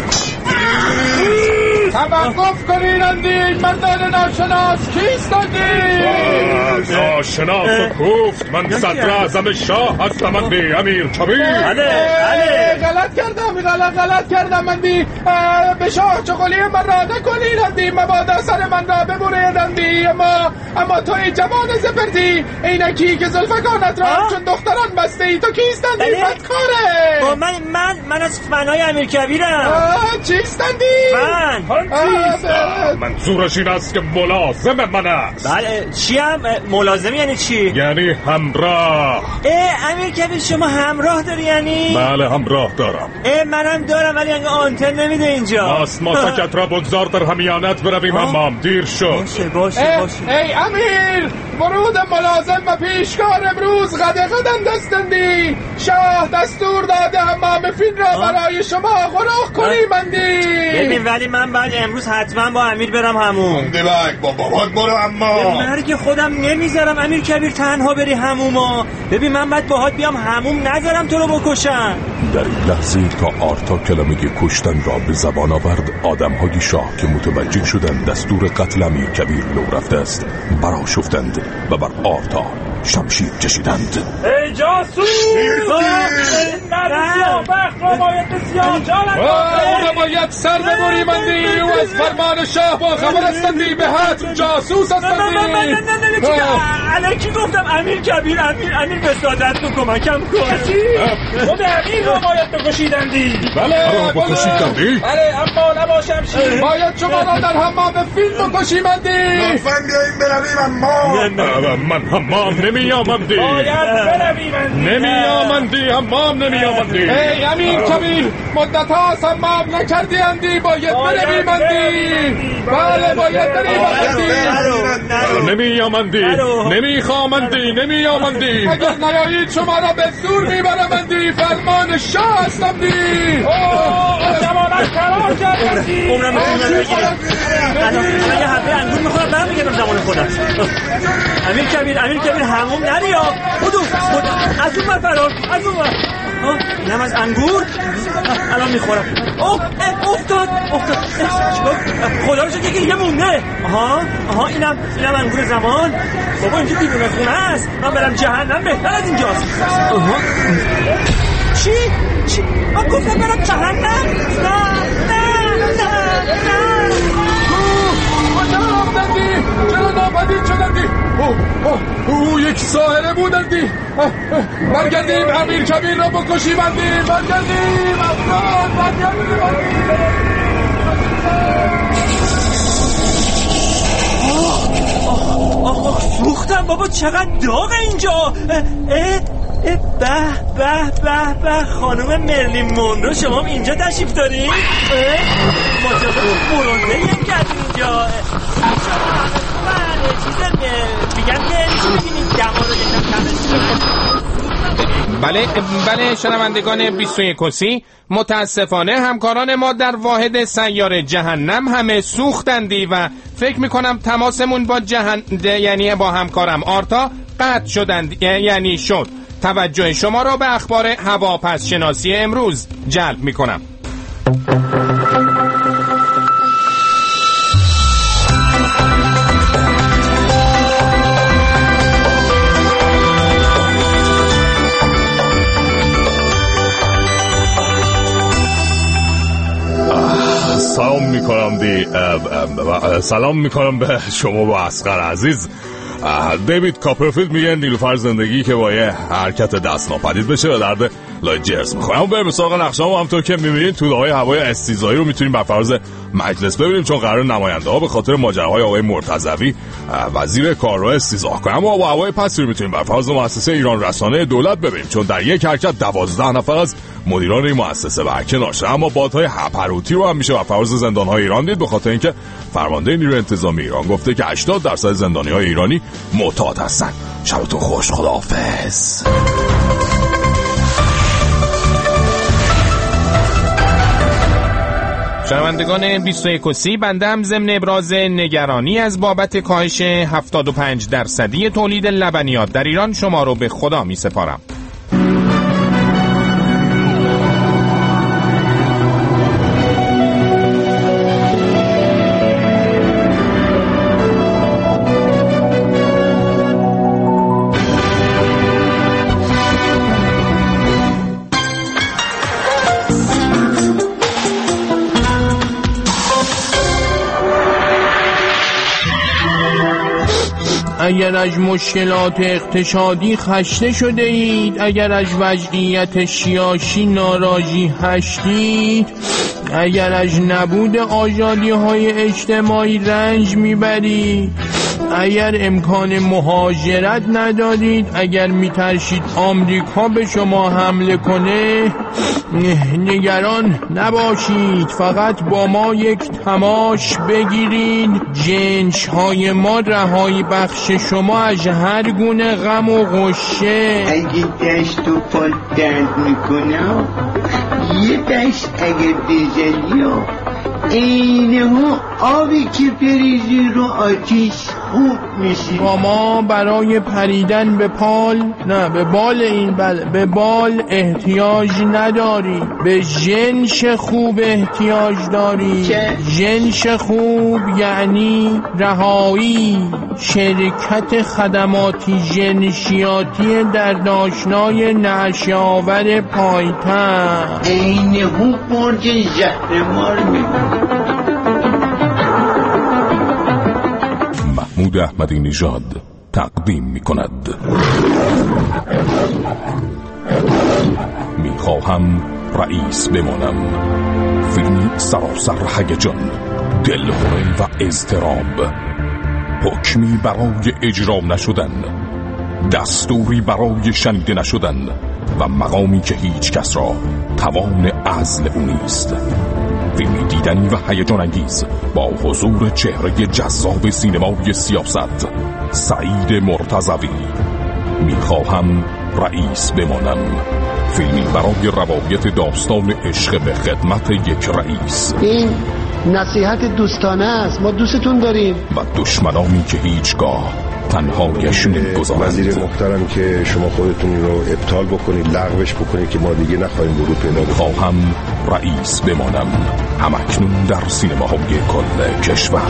توقف کنین اندی، مردان ناشناس کیستندی؟ ناشناس و کوفت، من صدراعظم شاه هستم اندی امیر کبیر. غلط کردم غلط غلط کردم اندی، به شاه چقلی من را نکنین اندی، مبادا سر من را ببرید اندی. اما اما توی جوان زپرتی اینکی که زلفکانت را چون دختران بسته ای، تو کیستندی؟ بدکاره. من من من از فنای امیر کبیرم. چیستندی؟ من منظورش این است که ملازم من است. بله چی هم؟ ملازم یعنی چی؟ یعنی همراه. اه امیر کبیر شما همراه داری یعنی؟ بله همراه دارم. اه منم دارم ولی انگه آنتن نمیده اینجا. ماست ماسکت را بگذار در همیانت برویم حمام، دیر شد. باشه باشه باشه. ای امیر، ورود ملازم و پیشکار امروز غده غدن دستندی. شاه دستور داده حمام فیل را برای شما غرق کنیم اندی. ببین ولی من بعد امروز حتما با امیر برم همون. دیبک با بابات برو اما. مرگ خودم نمیذارم امیر کبیر تنها بری هموما. ببین من بعد باهات بیام هموم، نذارم تو رو بکشن. در این لحظه تا آرتا کلمه کشتن را به زبان آورد، آدمهای شاه که متوجه شدند دستور قتل امیرکبیر لو رفته است برآشفتند و بر آرتا شمشیر کشیدند. ای جاسوس! مرد سیاه بخت را باید به سیاه جانت او را باید سر ببریمندی. او از فرمان شاه با خبر استندی، به حتم جاسوس استندی. الکی گفتم امیر کبیر، امیر امیر بسادت تو کمکم کن. خود امیر را باید بکشیدندی. بله بکشیدندی؟ بله اما نبا شمشیر. باید شما را در حمام فیلم بکشیمندی. لطفاً بیاییم برویم حمام. من حمام نمی آمندی. باید برویم. نمی آمندی حمام نمی آمندی. ای امیر کبیر، مدت ها حمام نکردی اندی، باید برویمندی. بله باید برویمندی. نمی آمندی، نمی خامندی، نمی آمندی. اگر نیایید شما را به زور میبرمندی. فرمان شاه هستمدی. اوه زمانت قرار کردی. عمرم الان یه حبه انگور میخورم برم میگردم زمان خودم. امیر کبیر، امیر کبیر هموم نری ها. خودو از اون من فرار، از اون من. اینم از انگور الان میخورم. اوه افتاد افتاد. خدا رو شکر که یه مونده. آها آها اینم اینم انگور زمان. بابا اینجا بیرون خونه است، من برم جهنم بهتر از اینجاست. چی؟ چی؟ من گفتم برم جهنم؟ نه نه نه نه. کجا رفتندی؟ چرا ناپدید شدندی؟ او یک ساحره بودندی. برگردیم امیر کبیر را بکشیمندی. برگردیم افراد برگردیم. آخ سوختم بابا، چقدر داغ اینجا. اه اه به به به به خانم مرلین مونرو، شما اینجا تشریف دارید؟ ماجرا برونزه یک کردین اینجا. چیزه میگم که چی میبینید دما رو یکم کمش. بله بله شنوندگان بیست و یک سی، متاسفانه همکاران ما در واحد سیاره جهنم همه سوختندی و فکر میکنم تماسمون با جهن یعنی با همکارم آرتا قطع شدند یعنی شد. توجه شما را به اخبار هواپس شناسی امروز جلب میکنم. سلام میکنم دی سلام میکنم به شما با اصغر عزیز. دیوید کاپرفیلد میگه نیلوفر زندگی که با یه حرکت دست ناپدید بشه و درد لای جرز میخوره. اما بریم سراغ نقشه‌ها. همونطور که میبینید توده های هوای استیزایی رو میتونیم بر فراز مجلس ببینیم، چون قرار نماینده ها به خاطر ماجراهای آقای مرتضوی وزیر کارها استیزاه کنن. اما با هوای پسی رو میتونیم بر فراز مؤسسه ایران رسانه دولت ببینیم، چون در یک حرکت دوازده نفر از مدیران این مؤسسه برکنار شدن. اما بادهای هپروتی رو هم میشه بر فراز زندان‌های ایران دید، به خاطر اینکه فرمانده نیروی انتظامی ایران گفته که هشتاد درصد زندانی‌های ایرانی معتاد هستن. شبتون خوش، خداحافظ. شنوندگان بیست و یک سی، بنده هم ضمن ابراز نگرانی از بابت کاهش هفتاد و پنج درصدی تولید لبنیات در ایران شما رو به خدا می سپارم. اگر از مشکلات اقتصادی خسته شده اید، اگر از وضعیت سیاسی ناراضی هستید، اگر از نبود آزادی های اجتماعی رنج میبرید، اگر امکان مهاجرت ندارید، اگر میترسید آمریکا به شما حمله کنه، نگران نباشید، فقط با ما یک تماس بگیرید. جنس های ما رهایی بخش شما از هر گونه غم و غصه. اگه دست و پا درد میکنه یه دست اگه بزنی اینه ها آبی که بریزی رو آتیش خوب میشی. با ما برای پریدن به پال نه به بال این بل به بال احتیاج نداری، به جنش خوب احتیاج داری. جنش خوب یعنی رهایی. شرکت خدماتی جنشیاتی در داشنای نعش‌آور پایتخت. این هو برج زهرمار میگه. محمود احمدی نژاد تقدیم می کند می خواهم رئیس بمانم. فیلمی سراسر هیجان، دلهره و اضطراب، حکمی برای اجرا نشدن، دستوری برای شنیده نشدن و مقامی که هیچ کس را توان عزل او نیست. فیلمی دیدنی و هیجان انگیز با حضور چهره جذاب سینمای سیاست سعید مرتضوی. میخواهم رئیس بمانم. فیلمی برای روایت داستان عشق به خدمت یک رئیس. این نصیحت دوستانه است، ما دوستتون داریم. و دشمنانی که هیچگاه تنهایش نمی‌گذارند. وزیر محترم که شما خودتون رو ابطال بکنید، لغوش بکنید که ما دیگه نخواهیم ورود پیدا بکنیم. خواهم رئیس بمانم. همکنون در سینماهای کل کشور.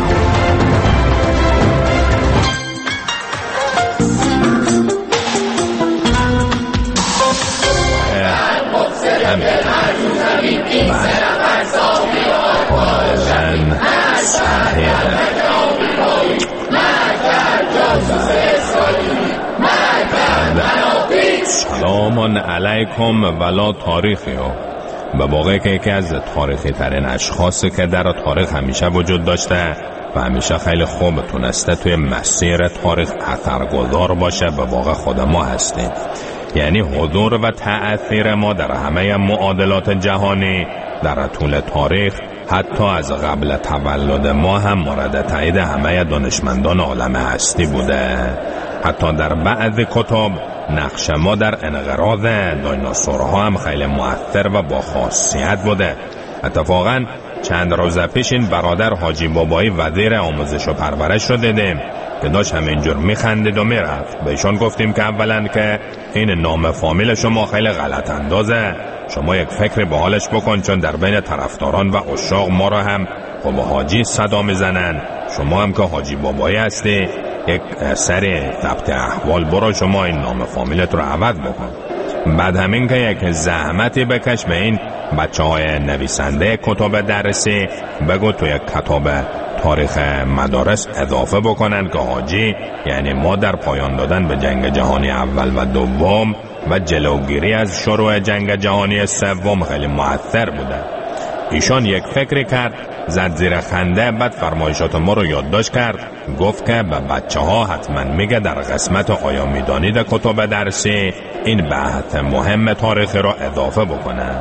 سلام علیکم ولا تاریخی ها. به واقع که یکی از تاریخی ترین اشخاصی که در تاریخ همیشه وجود داشته و همیشه خیلی خوب تونسته توی مسیر تاریخ اثرگذار باشه به واقع خود ما هستیم. یعنی حضور و تأثیر ما در همه معادلات جهانی در طول تاریخ حتی از قبل تولد ما هم مورد تایید همه دانشمندان عالم هستی بوده. حتی در بعض کتب نقش ما در انقراض دایناسورها هم خیلی مؤثر و با خاصیت بوده. اتفاقا چند روز پیش این برادر حاجی بابایی وزیر آموزش و پرورش رو دیدیم که داشت همینجور میخندید و میرفت. بهشون گفتیم که اولا که این نام فامیل شما خیلی غلط اندازه، شما یک فکر به حالش بکن، چون در بین طرفداران و عشاق ما را هم خب حاجی صدا میزنن. شما هم که حاجی بابایی هستی یک سری ثبت احوال برو شما این نام فامیلت رو عوض بکن. بعد همین که یک زحمتی بکش به این بچه های نویسنده کتاب درسی بگو توی کتاب تاریخ مدارس اضافه بکنن که حاجی یعنی ما در پایان دادن به جنگ جهانی اول و دوم و جلوگیری از شروع جنگ جهانی سوم خیلی مؤثر بوده. ایشان یک فکری کرد، زد زیر خنده، بعد فرمایشات ما رو یادداشت کرد، گفت که به بچه ها حتما میگه در قسمت آیا میدانید کتاب درسی این بحث مهم تاریخی رو اضافه بکنه.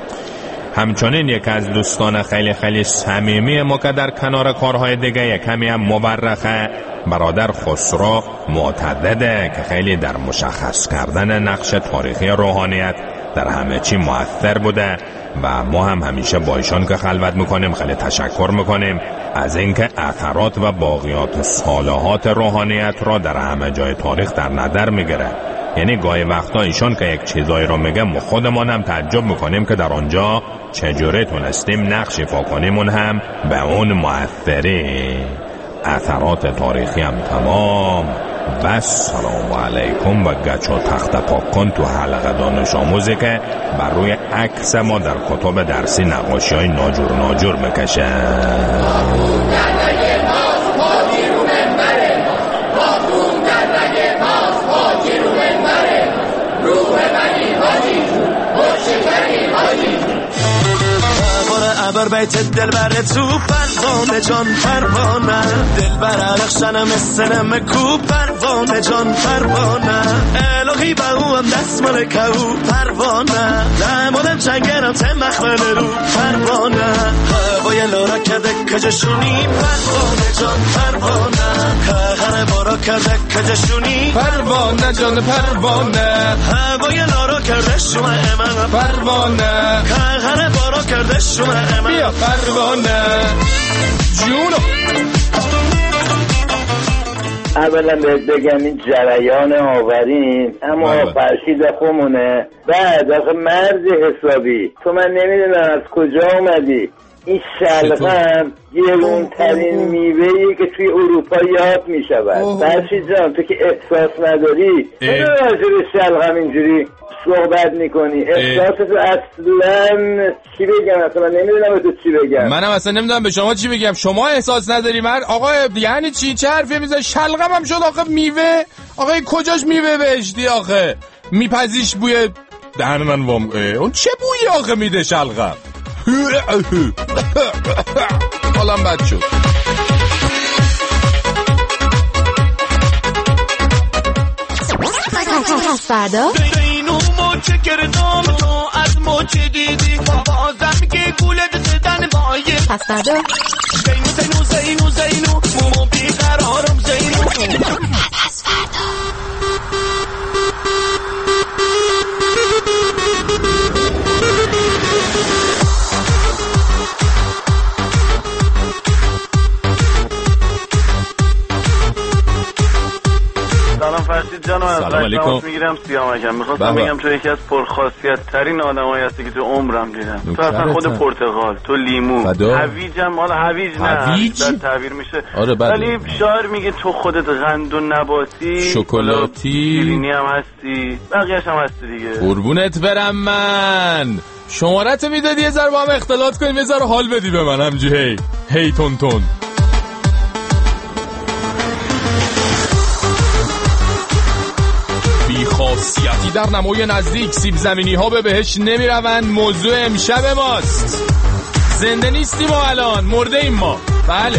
همچنین یک از دوستان خیلی خیلی صمیمی ما که در کنار کارهای دیگه یک کمی هم مورخه، برادر خسرو معتدده که خیلی در مشخص کردن نقش تاریخی روحانیت در همه چی مؤثر بوده و ما هم همیشه با ایشان که خلوت میکنیم خیلی تشکر میکنیم از اینکه اثرات و باقیات صالحات روحانیت را در همه جای تاریخ در نظر میگیره. یعنی گاهی وقتا ایشان که یک چیزایی رو میگه ما خودمان هم تعجب میکنیم که در آنجا چجوری تونستیم نقش ایفا کنیم اون هم به اون مؤثری. اثرات تاریخی هم تمام. بس سلام علیکم و گچ و تخت پاک کن تو حلقه دانش آموزی که بر روی عکس ما در کتاب درسی نقاشی های ناجور ناجور بکشه. ابر بیت دل بر تو پروانه جان پروانه دل بر رخشنه مثل کو پروانه جان پروانه الهی با او هم دست مال کو پروانه نمودم چنگرم ته مخمل رو پروانه هوای لارا کرده کجشونی پروانه جان پروانه هر بارا کرده کجشونی پروانه جان پروانه هوای لارا کرده شما من پروانه هر بارا کرده شما بیا پروانه جونو. اولا بهت بگم این جریان آورین اما فرشید خودمونه. بعد آخه مرز حسابی تو من نمیدونم از کجا اومدی. این شلغم گرونترین میوه‌ای که توی اروپا یاد میشود. فرشید جان تو که احساس نداری چرا راجع به شلغم اینجوری صحبت میکنی؟ احساس تو اصلا چی بگم؟ اصلا نمیدونم به تو چی بگم. منم اصلا نمیدونم به شما چی بگم. شما احساس نداری مرد؟ آقا یعنی چی؟ چه حرفی میزنی؟ شلغم هم شد آخه میوه؟ آقا کجاش میوه بهشتی آخه؟ میپزیش بوی دهن من وام. اون چه بویی آخه میده شلغم؟ حالم بد شد. پس فردا اینو موچه کردم تو از موچه دیدی بازم که گولت زدن بایه. پس فردا زینو زینو زینو زینو مومو بیقرارم زینو. پس فردا سلام فرشید جانم، از رشتمات میگیرم سیامکم. میخواستم بگم تو یکی از پرخاصیت ترین آدمایی هستی که تو عمرم دیدم. تو اصلا خود پرتقال، تو لیمو، هویجم. حالا هویج نه هویج بد تعبیر میشه. آره ولی شاعر میگه تو خودت قند و نباتی، شکلاتی، شیرینی هم هستی، بقیه‌اش هم هستی دیگه. قربونت برم من. شمارت میدادی یه ذره با هم اختلاط کنیم، یه ذره حال بدی به من همجی. هی هی تون تون خاصیتی در نمای نزدیک. سیب زمینی ها به بهش نمی روند. موضوع امشب ماست. زنده نیستیم ما الان، مرده ایم ما. بله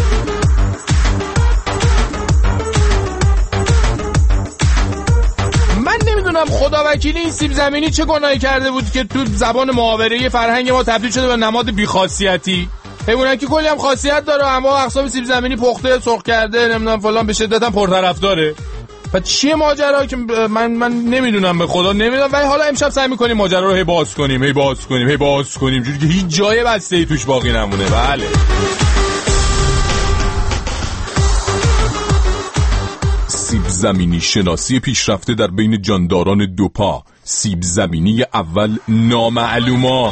من نمیدونم خدا وکیلی این سیب زمینی چه گناهی کرده بود که تو زبان محاوره‌ای فرهنگ ما تبدیل شده به نماد بی‌خاصیتی. حیوانی که کلی هم خاصیت داره اما اقسام سیب زمینی پخته، سرخ کرده، نمیدونم فلان به شدت هم پرطرفداره. و چیه ماجرا که من من نمیدونم، به خدا نمیدونم. ولی حالا امشب سعی می‌کنیم ماجرا رو هی باز کنیم هی باز کنیم هی باز کنیم جوری که هیچ جای بسته‌ای توش باقی نمونه. بله سیب زمینی شناسی پیشرفته در بین جانداران دو پا. سیب زمینی اول نامعلوما.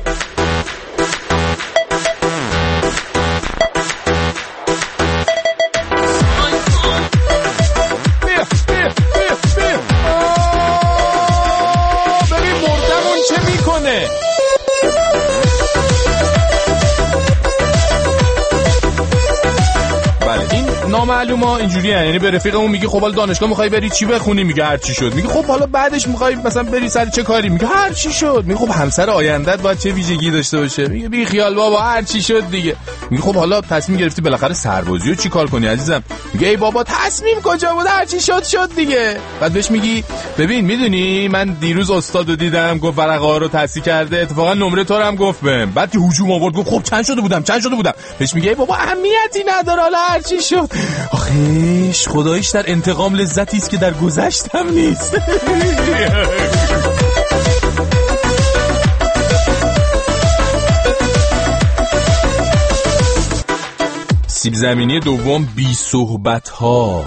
نامعلوما اینجوریه، یعنی به رفیقمون میگه خب حالا دانشگاه میخوای بری چی بخونی؟ میگه هر چی شد. میگه خب حالا بعدش میخوای مثلا بری سر چه کاری؟ میگه هر چی شد. میگه خب همسر آیندهت باید چه ویژگی داشته باشه؟ میگه بی خیال بابا هر چی شد دیگه. میگه خب حالا تصمیم گرفتی بالاخره سربازی رو چی کار کنی عزیزم؟ میگه ای بابا تصمیم کجا بود، هر چی شد شد دیگه. بعد بهش میگی ببین میدونی من دیروز استادو دیدم گفت ورقه‌ها رو تصحیح کرده، اتفاقا نمره تو رو هم گفت بهم. بعد که هجوم آورد گفت خب چند شده بودم چند شده بودم. بهش میگه ای بابا اهمیتی نداره حالا هر چی شد. آخیش خداییش در انتقام لذتی است که در گذشتم نیست. سیب زمینی دوم بی صحبت ها.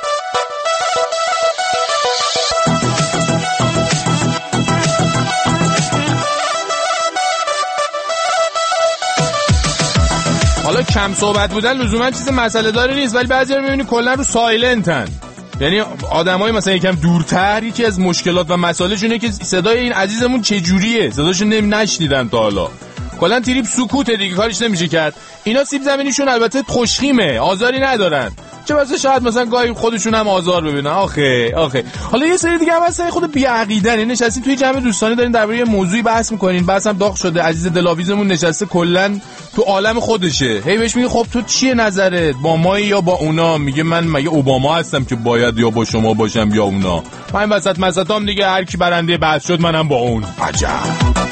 حالا کم صحبت بودن لزوما چیز مسئله داره نیست، ولی بعضیا میبینی کلا رو سایلنتن. یعنی آدمای مثلا یکم دورتر یکی از مشکلات و مسائلشونه که صدای این عزیزمون چجوریه، صداشو نمی نشنیدن تا حالا. کلا تریپ سکوته دیگه، کارش نمیشه کرد. اینا سیب زمینیشون البته خوشخیمه، آزاری ندارن. چه واسه شاید مثلا گاهی خودشون هم آزار ببینن. آخه آخه حالا یه سری دیگه هم هستن خود بی عقیدن. نشستین توی جمع دوستانه دارین درباره یه موضوعی بحث می‌کنین، بحث هم داغ شده، عزیز دلاویزمون نشسته کلا تو عالم خودشه. هی بهش میگه خب تو چیه نظرت، با ما یا با اونا؟ میگه من مگه اوباما هستم که باید یا با شما باشم یا اونا؟ من وسط مسطام دیگه، هر کی برنده بحث شد منم با اون. عجب.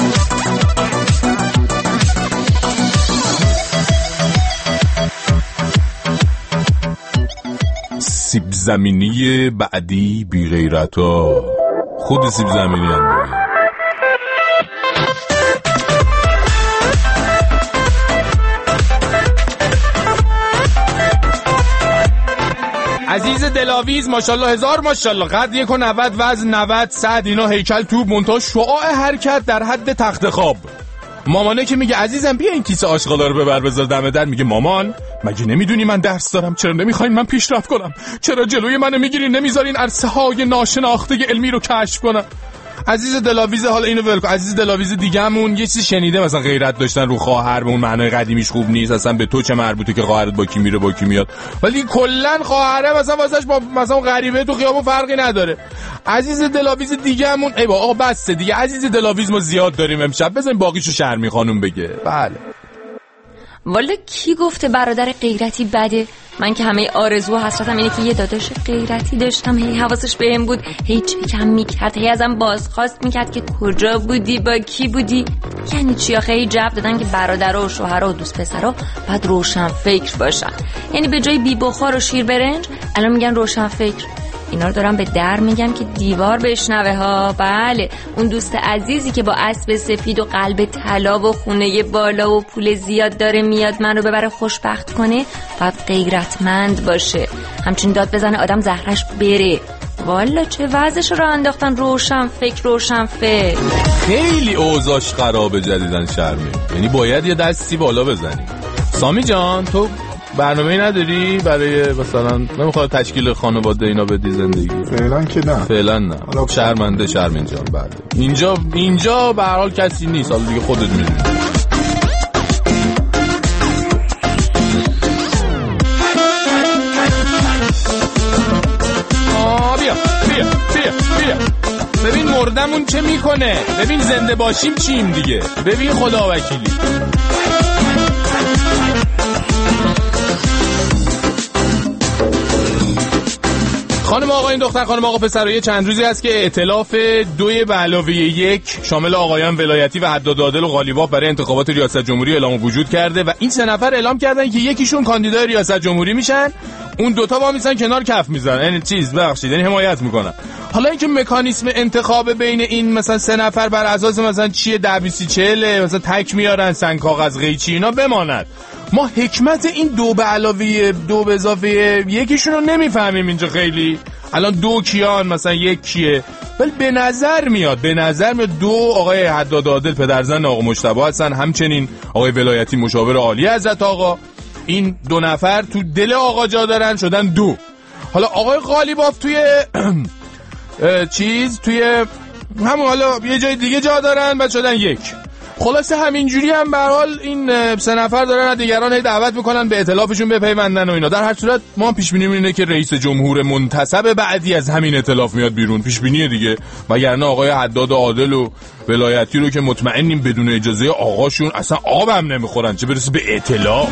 سیب زمینی بعدی بی غیرتا. خود سیب زمینی هم بگه. عزیز عزیز دلاویز ماشاءالله هزار ماشاءالله، قد یک و نود، وزن نود، صد، اینا هیکل توپ، منتها شعاع حرکت در حد تخت خواب. مامانه که میگه عزیزم بیا این کیسه آشغالا رو ببر بذار دم در، میگه مامان مگه نمیدونی من درس دارم؟ چرا نمیخواین من پیشرفت کنم؟ چرا جلوی منو میگیرین نمیذارین عرصه های ناشناخته علمی رو کشف کنم؟ عزیز دلاویز حالا اینو ول کن. عزیز دلاویز دیگه‌مون یه چیزی شنیده مثلا غیرت داشتن رو خواهر، به اون معنای قدیمیش خوب نیست، اصلا به تو چه مربوطه که خواهرت با کی میره با کی میاد، ولی کلا خواهره مثلا واسش با مثلا غریبه تو خیابون فرقی نداره. عزیز دلاویز دیگه‌مون ای بابا آقا بس دیگه، عزیز دلاویز ما زیاد داریم امشب، بزن باقیشو شرمی خانم بگه. بله والا کی گفته برادر غیرتی بده؟ من که همه آرزو و حسرتم اینه که یه داداش غیرتی داشتم، هی حواسش بهم بود، هی چکم میکرد، هی ازم بازخواست میکرد که کجا بودی با کی بودی. یعنی چی آخه؟ هی جواب دادن که برادر و شوهر و دوست پسرا باید روشن فکر باشن، یعنی به جای بی بخار و شیر برنج الان میگن روشن فکر. اینا رو دارم به در میگم که دیوار بشنوه ها. بله اون دوست عزیزی که با اسب سفید و قلب طلا و خونه بالا و پول زیاد داره میاد منو ببره خوشبخت کنه باید غیرتمند باشه، همچین داد بزنه آدم زهرش بره. والا چه وضعش رو انداختن روشن فکر روشن فکر. خیلی اوضاعش خرابه جدیدن شرمی، یعنی باید یه دستی بالا بزنی. سامی جان تو برنامه‌ای نداری برای مثلا نمیخواد تشکیل خانواده اینا بدی زندگی؟ فعلا که نه. فعلا نه. شرمنده شرمین جان. بله اینجا اینجا به هر حال کسی نیست، حالا دیگه خودت میدونی. آ بیا بیا بیا بیا ببین مردمون چه میکنه، ببین زنده باشیم چیم دیگه، ببین خدا وکیلی. خانم آقا این دختر خانم آقا پسرای چند روزی هست که ائتلاف دوی به علاوه یک شامل آقایان ولایتی و حداد عادل و قالیباف برای انتخابات ریاست جمهوری اعلام وجود کرده و این سه نفر اعلام کردن که یکیشون کاندیدای ریاست جمهوری میشن، اون دوتا با میسن کنار کف میزنن، یعنی چیز بخشید یعنی حمایت میکنن. حالا اینکه مکانیسم انتخاب بین این مثلا سه نفر بر اساس مثلا چیه ده بیست چهل مثلا تک میارن سنگ کاغذ قیچی اینا بماند، ما حکمت این دو به علاوه دو به اضافه یکیشون رو نمیفهمیم اینجا خیلی. الان دو کیان مثلا یک کیه، ولی به نظر میاد به نظر میاد دو آقای حداد عادل پدرزن آقا مجتبی هستن، همچنین آقای ولایتی مشاور عالی حضرت آقا. این دو نفر تو دل آقا جا دارن شدن دو. حالا آقای قالیباف توی چیز توی همون حالا یه جای دیگه جا دارن بعد شدن یک. خلاصه همینجوری هم به هر حال این سه نفر دارن دیگران هی دعوت میکنن به ائتلافشون بپیوندن و اینا. در هر صورت ما پیش بینی اینه که رئیس جمهور منتصب بعدی از همین ائتلاف میاد بیرون، پیش بینیه دیگه، وگرنه آقای حداد عادل و ولایتی رو که مطمئنیم بدون اجازه آقاشون اصلا آب هم نمیخورن، چه برسه به ائتلاف.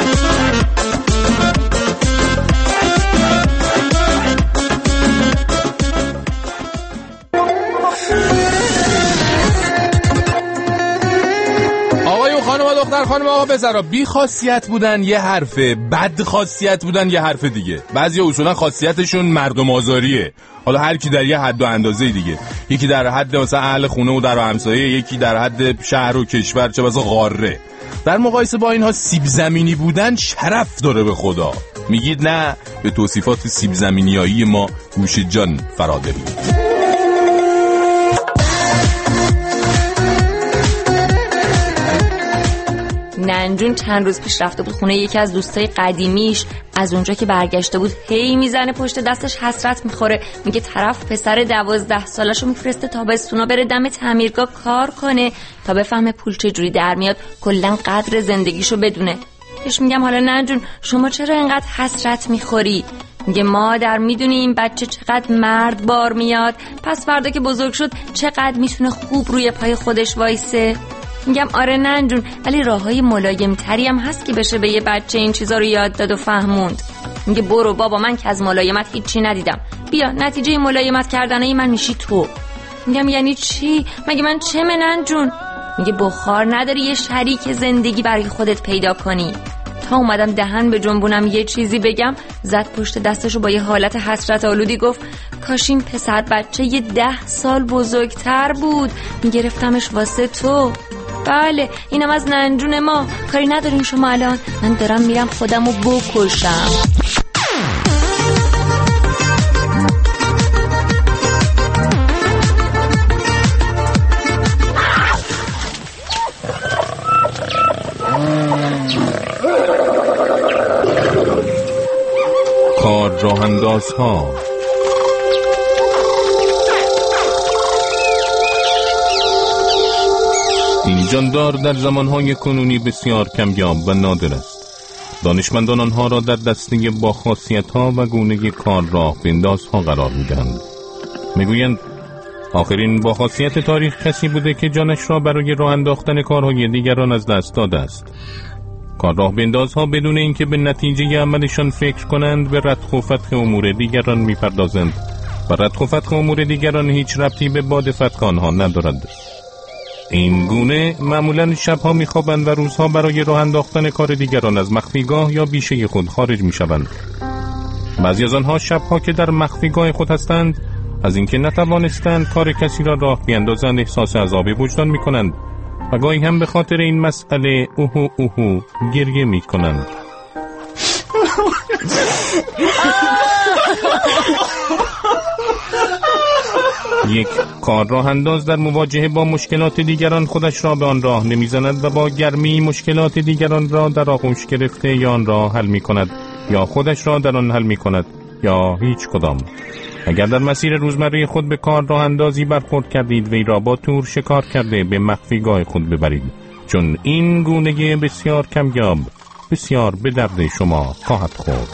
دختر خانم آقا پسرا، بی خاصیت بودن یه حرفه، بد خاصیت بودن یه حرف دیگه. بعضیا اصولا خاصیتشون مردم آزاریه، حالا هر کی در یه حد و اندازه دیگه، یکی در حد مثلا اهل خونه و در همسایه، یکی در حد شهر و کشور، چه مثلا قاره. در مقایسه با اینها سیب زمینی بودن شرف داره به خدا. میگید نه، به توصیفات سیب زمینیایی ما گوش جان فرا داریم. ننجون چند روز پیش رفته بود خونه یکی از دوستای قدیمیش، از اونجا که برگشته بود هی میزنه پشت دستش حسرت میخوره، میگه طرف پسر دوازده سالشو میفرسته تابستونا بره دم تعمیرگاه کار کنه تا بفهمه پول چجوری در میاد، کلا قدر زندگیشو بدونه. بهش میگم حالا ننجون شما چرا اینقدر حسرت میخوری؟ میگه مادر میدونی این بچه چقدر مرد بار میاد، پس فردا که بزرگ شد چقدر میتونه خوب روی پای خودش وایسه. میگم آره ننجون، ولی راههای ملایم تری هم هست که بشه به یه بچه این چیزا رو یاد داد و فهموند. میگه برو بابا من که از ملایمت هیچی ندیدم، بیا نتیجه ملایمت کردنای من میشی تو. میگم یعنی چی؟ مگه من چه ننجون؟ میگه بخار نداری یه شریک زندگی برای خودت پیدا کنی. تا اومدم دهن به جنبونم یه چیزی بگم، زد پشت دستشو با یه حالت حسرت آلودی گفت کاش این پسر بچه یه ده سال بزرگتر بود، میگرفتمش واسه تو. بله اینم از ننجون ما، کاری ندارین شما الان، من دارم میرم خودمو بکشم. راه اندازها. این جاندار در زمانهای کنونی بسیار کمیاب و نادر است. دانشمندان آنها را در دسته با خاصیت‌ها و گونه کار راه بندازها قرار می‌دهند. میگویند آخرین با خاصیت تاریخ کسی بوده که جانش را برای راه انداختن کارهای دیگران از دست داده است. کار راه بندازها بدون اینکه به نتیجه عملشان فکر کنند به ردخ و فتح امور دیگران می‌پردازند و ردخ و فتح امور دیگران هیچ ربطی به باد فتح آنها ندارد. این گونه معمولاً شبها میخوابند و روزها برای راه انداختن کار دیگران از مخفیگاه یا بیشه خود خارج میشوند. بعضی از آنها شبها که در مخفیگاه خود هستند از اینکه نتوانستند کار کسی را راه بیاندازند احساس عذاب وجدان میکنند و گاهی هم به خاطر این مسئله اوهو اوهو گریه میکنند. یک کار راه انداز در مواجهه با مشکلات دیگران خودش را به آن راه نمیزند و با گرمی مشکلات دیگران را در آغوش گرفته یا آن را حل می کند یا خودش را در آن حل می کند یا هیچ کدام. اگر در مسیر روزمره خود به کار راه اندازی برخورد کردید وی را با تور شکار کرده به مخفیگاه خود ببرید، چون این گونه بسیار کمیاب بسیار به درد شما خواهد خورد.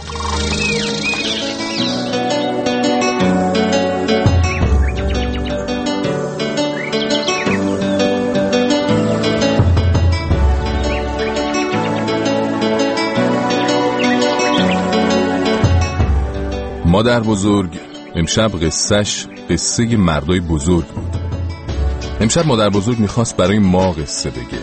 مادر بزرگ امشب قصهش قصه مردای بزرگ بود. امشب مادر بزرگ میخواست برای ما قصه بگه،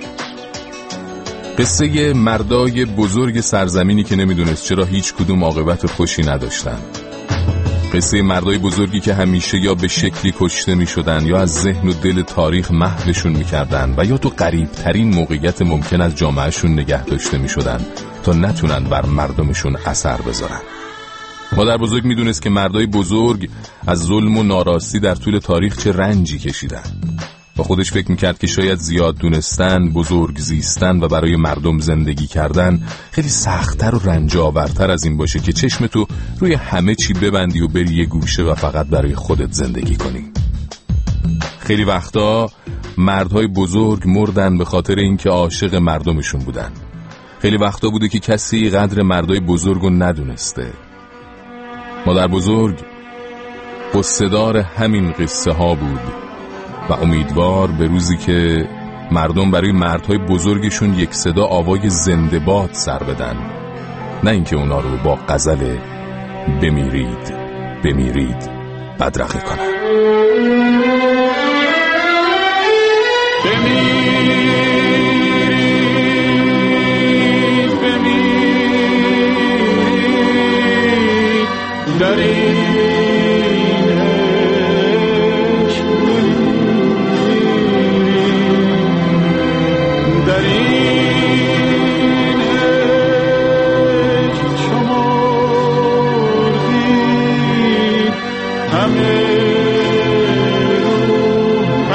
قصه مردای بزرگ سرزمینی که نمیدونست چرا هیچ کدوم عاقبت خوشی نداشتن، قصه مردای بزرگی که همیشه یا به شکلی کشته میشدن یا از ذهن و دل تاریخ محوشون میکردن و یا تو غریب ترین موقعیت ممکن از جامعهشون نگه داشته میشدن تا نتونن بر مردمشون اثر بذارن. مادر بزرگ میدونست که مردای بزرگ از ظلم و ناراستی در طول تاریخ چه رنجی کشیدن. با خودش فکر میکرد که شاید زیاد دونستن، بزرگ زیستن و برای مردم زندگی کردن خیلی سخت‌تر و رنج‌آورتر از این باشه که چشمتو روی همه چی ببندی و بری یه گوشه و فقط برای خودت زندگی کنی. خیلی وقتا مردهای بزرگ مردن به خاطر اینکه عاشق مردمشون بودن. خیلی وقتا بوده که کسی قدر مردای بزرگو ندونسته. مادر بزرگ قصه‌دار همین قصه ها بود و امیدوار به روزی که مردم برای مردهای بزرگشون یک صدا آوای زنده باد سر بدن، نه اینکه اونا رو با غزل بمیرید بمیرید بدرقه کنن. بمیرید بمیرید در این عشق، در این عشق شمردید همه روح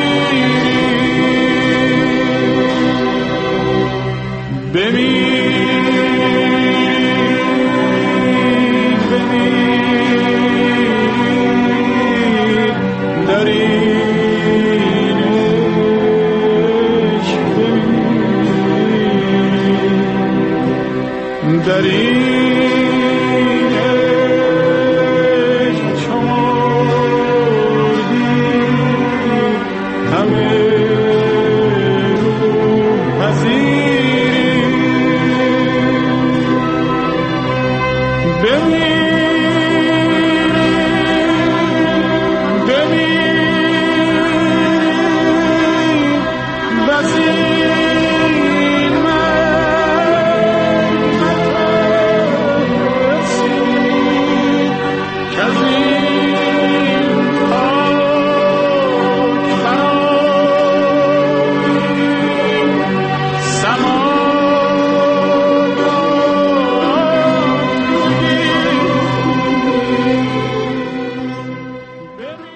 پذیرید. بمیرید بمیرید در این عشق، بمیرید در این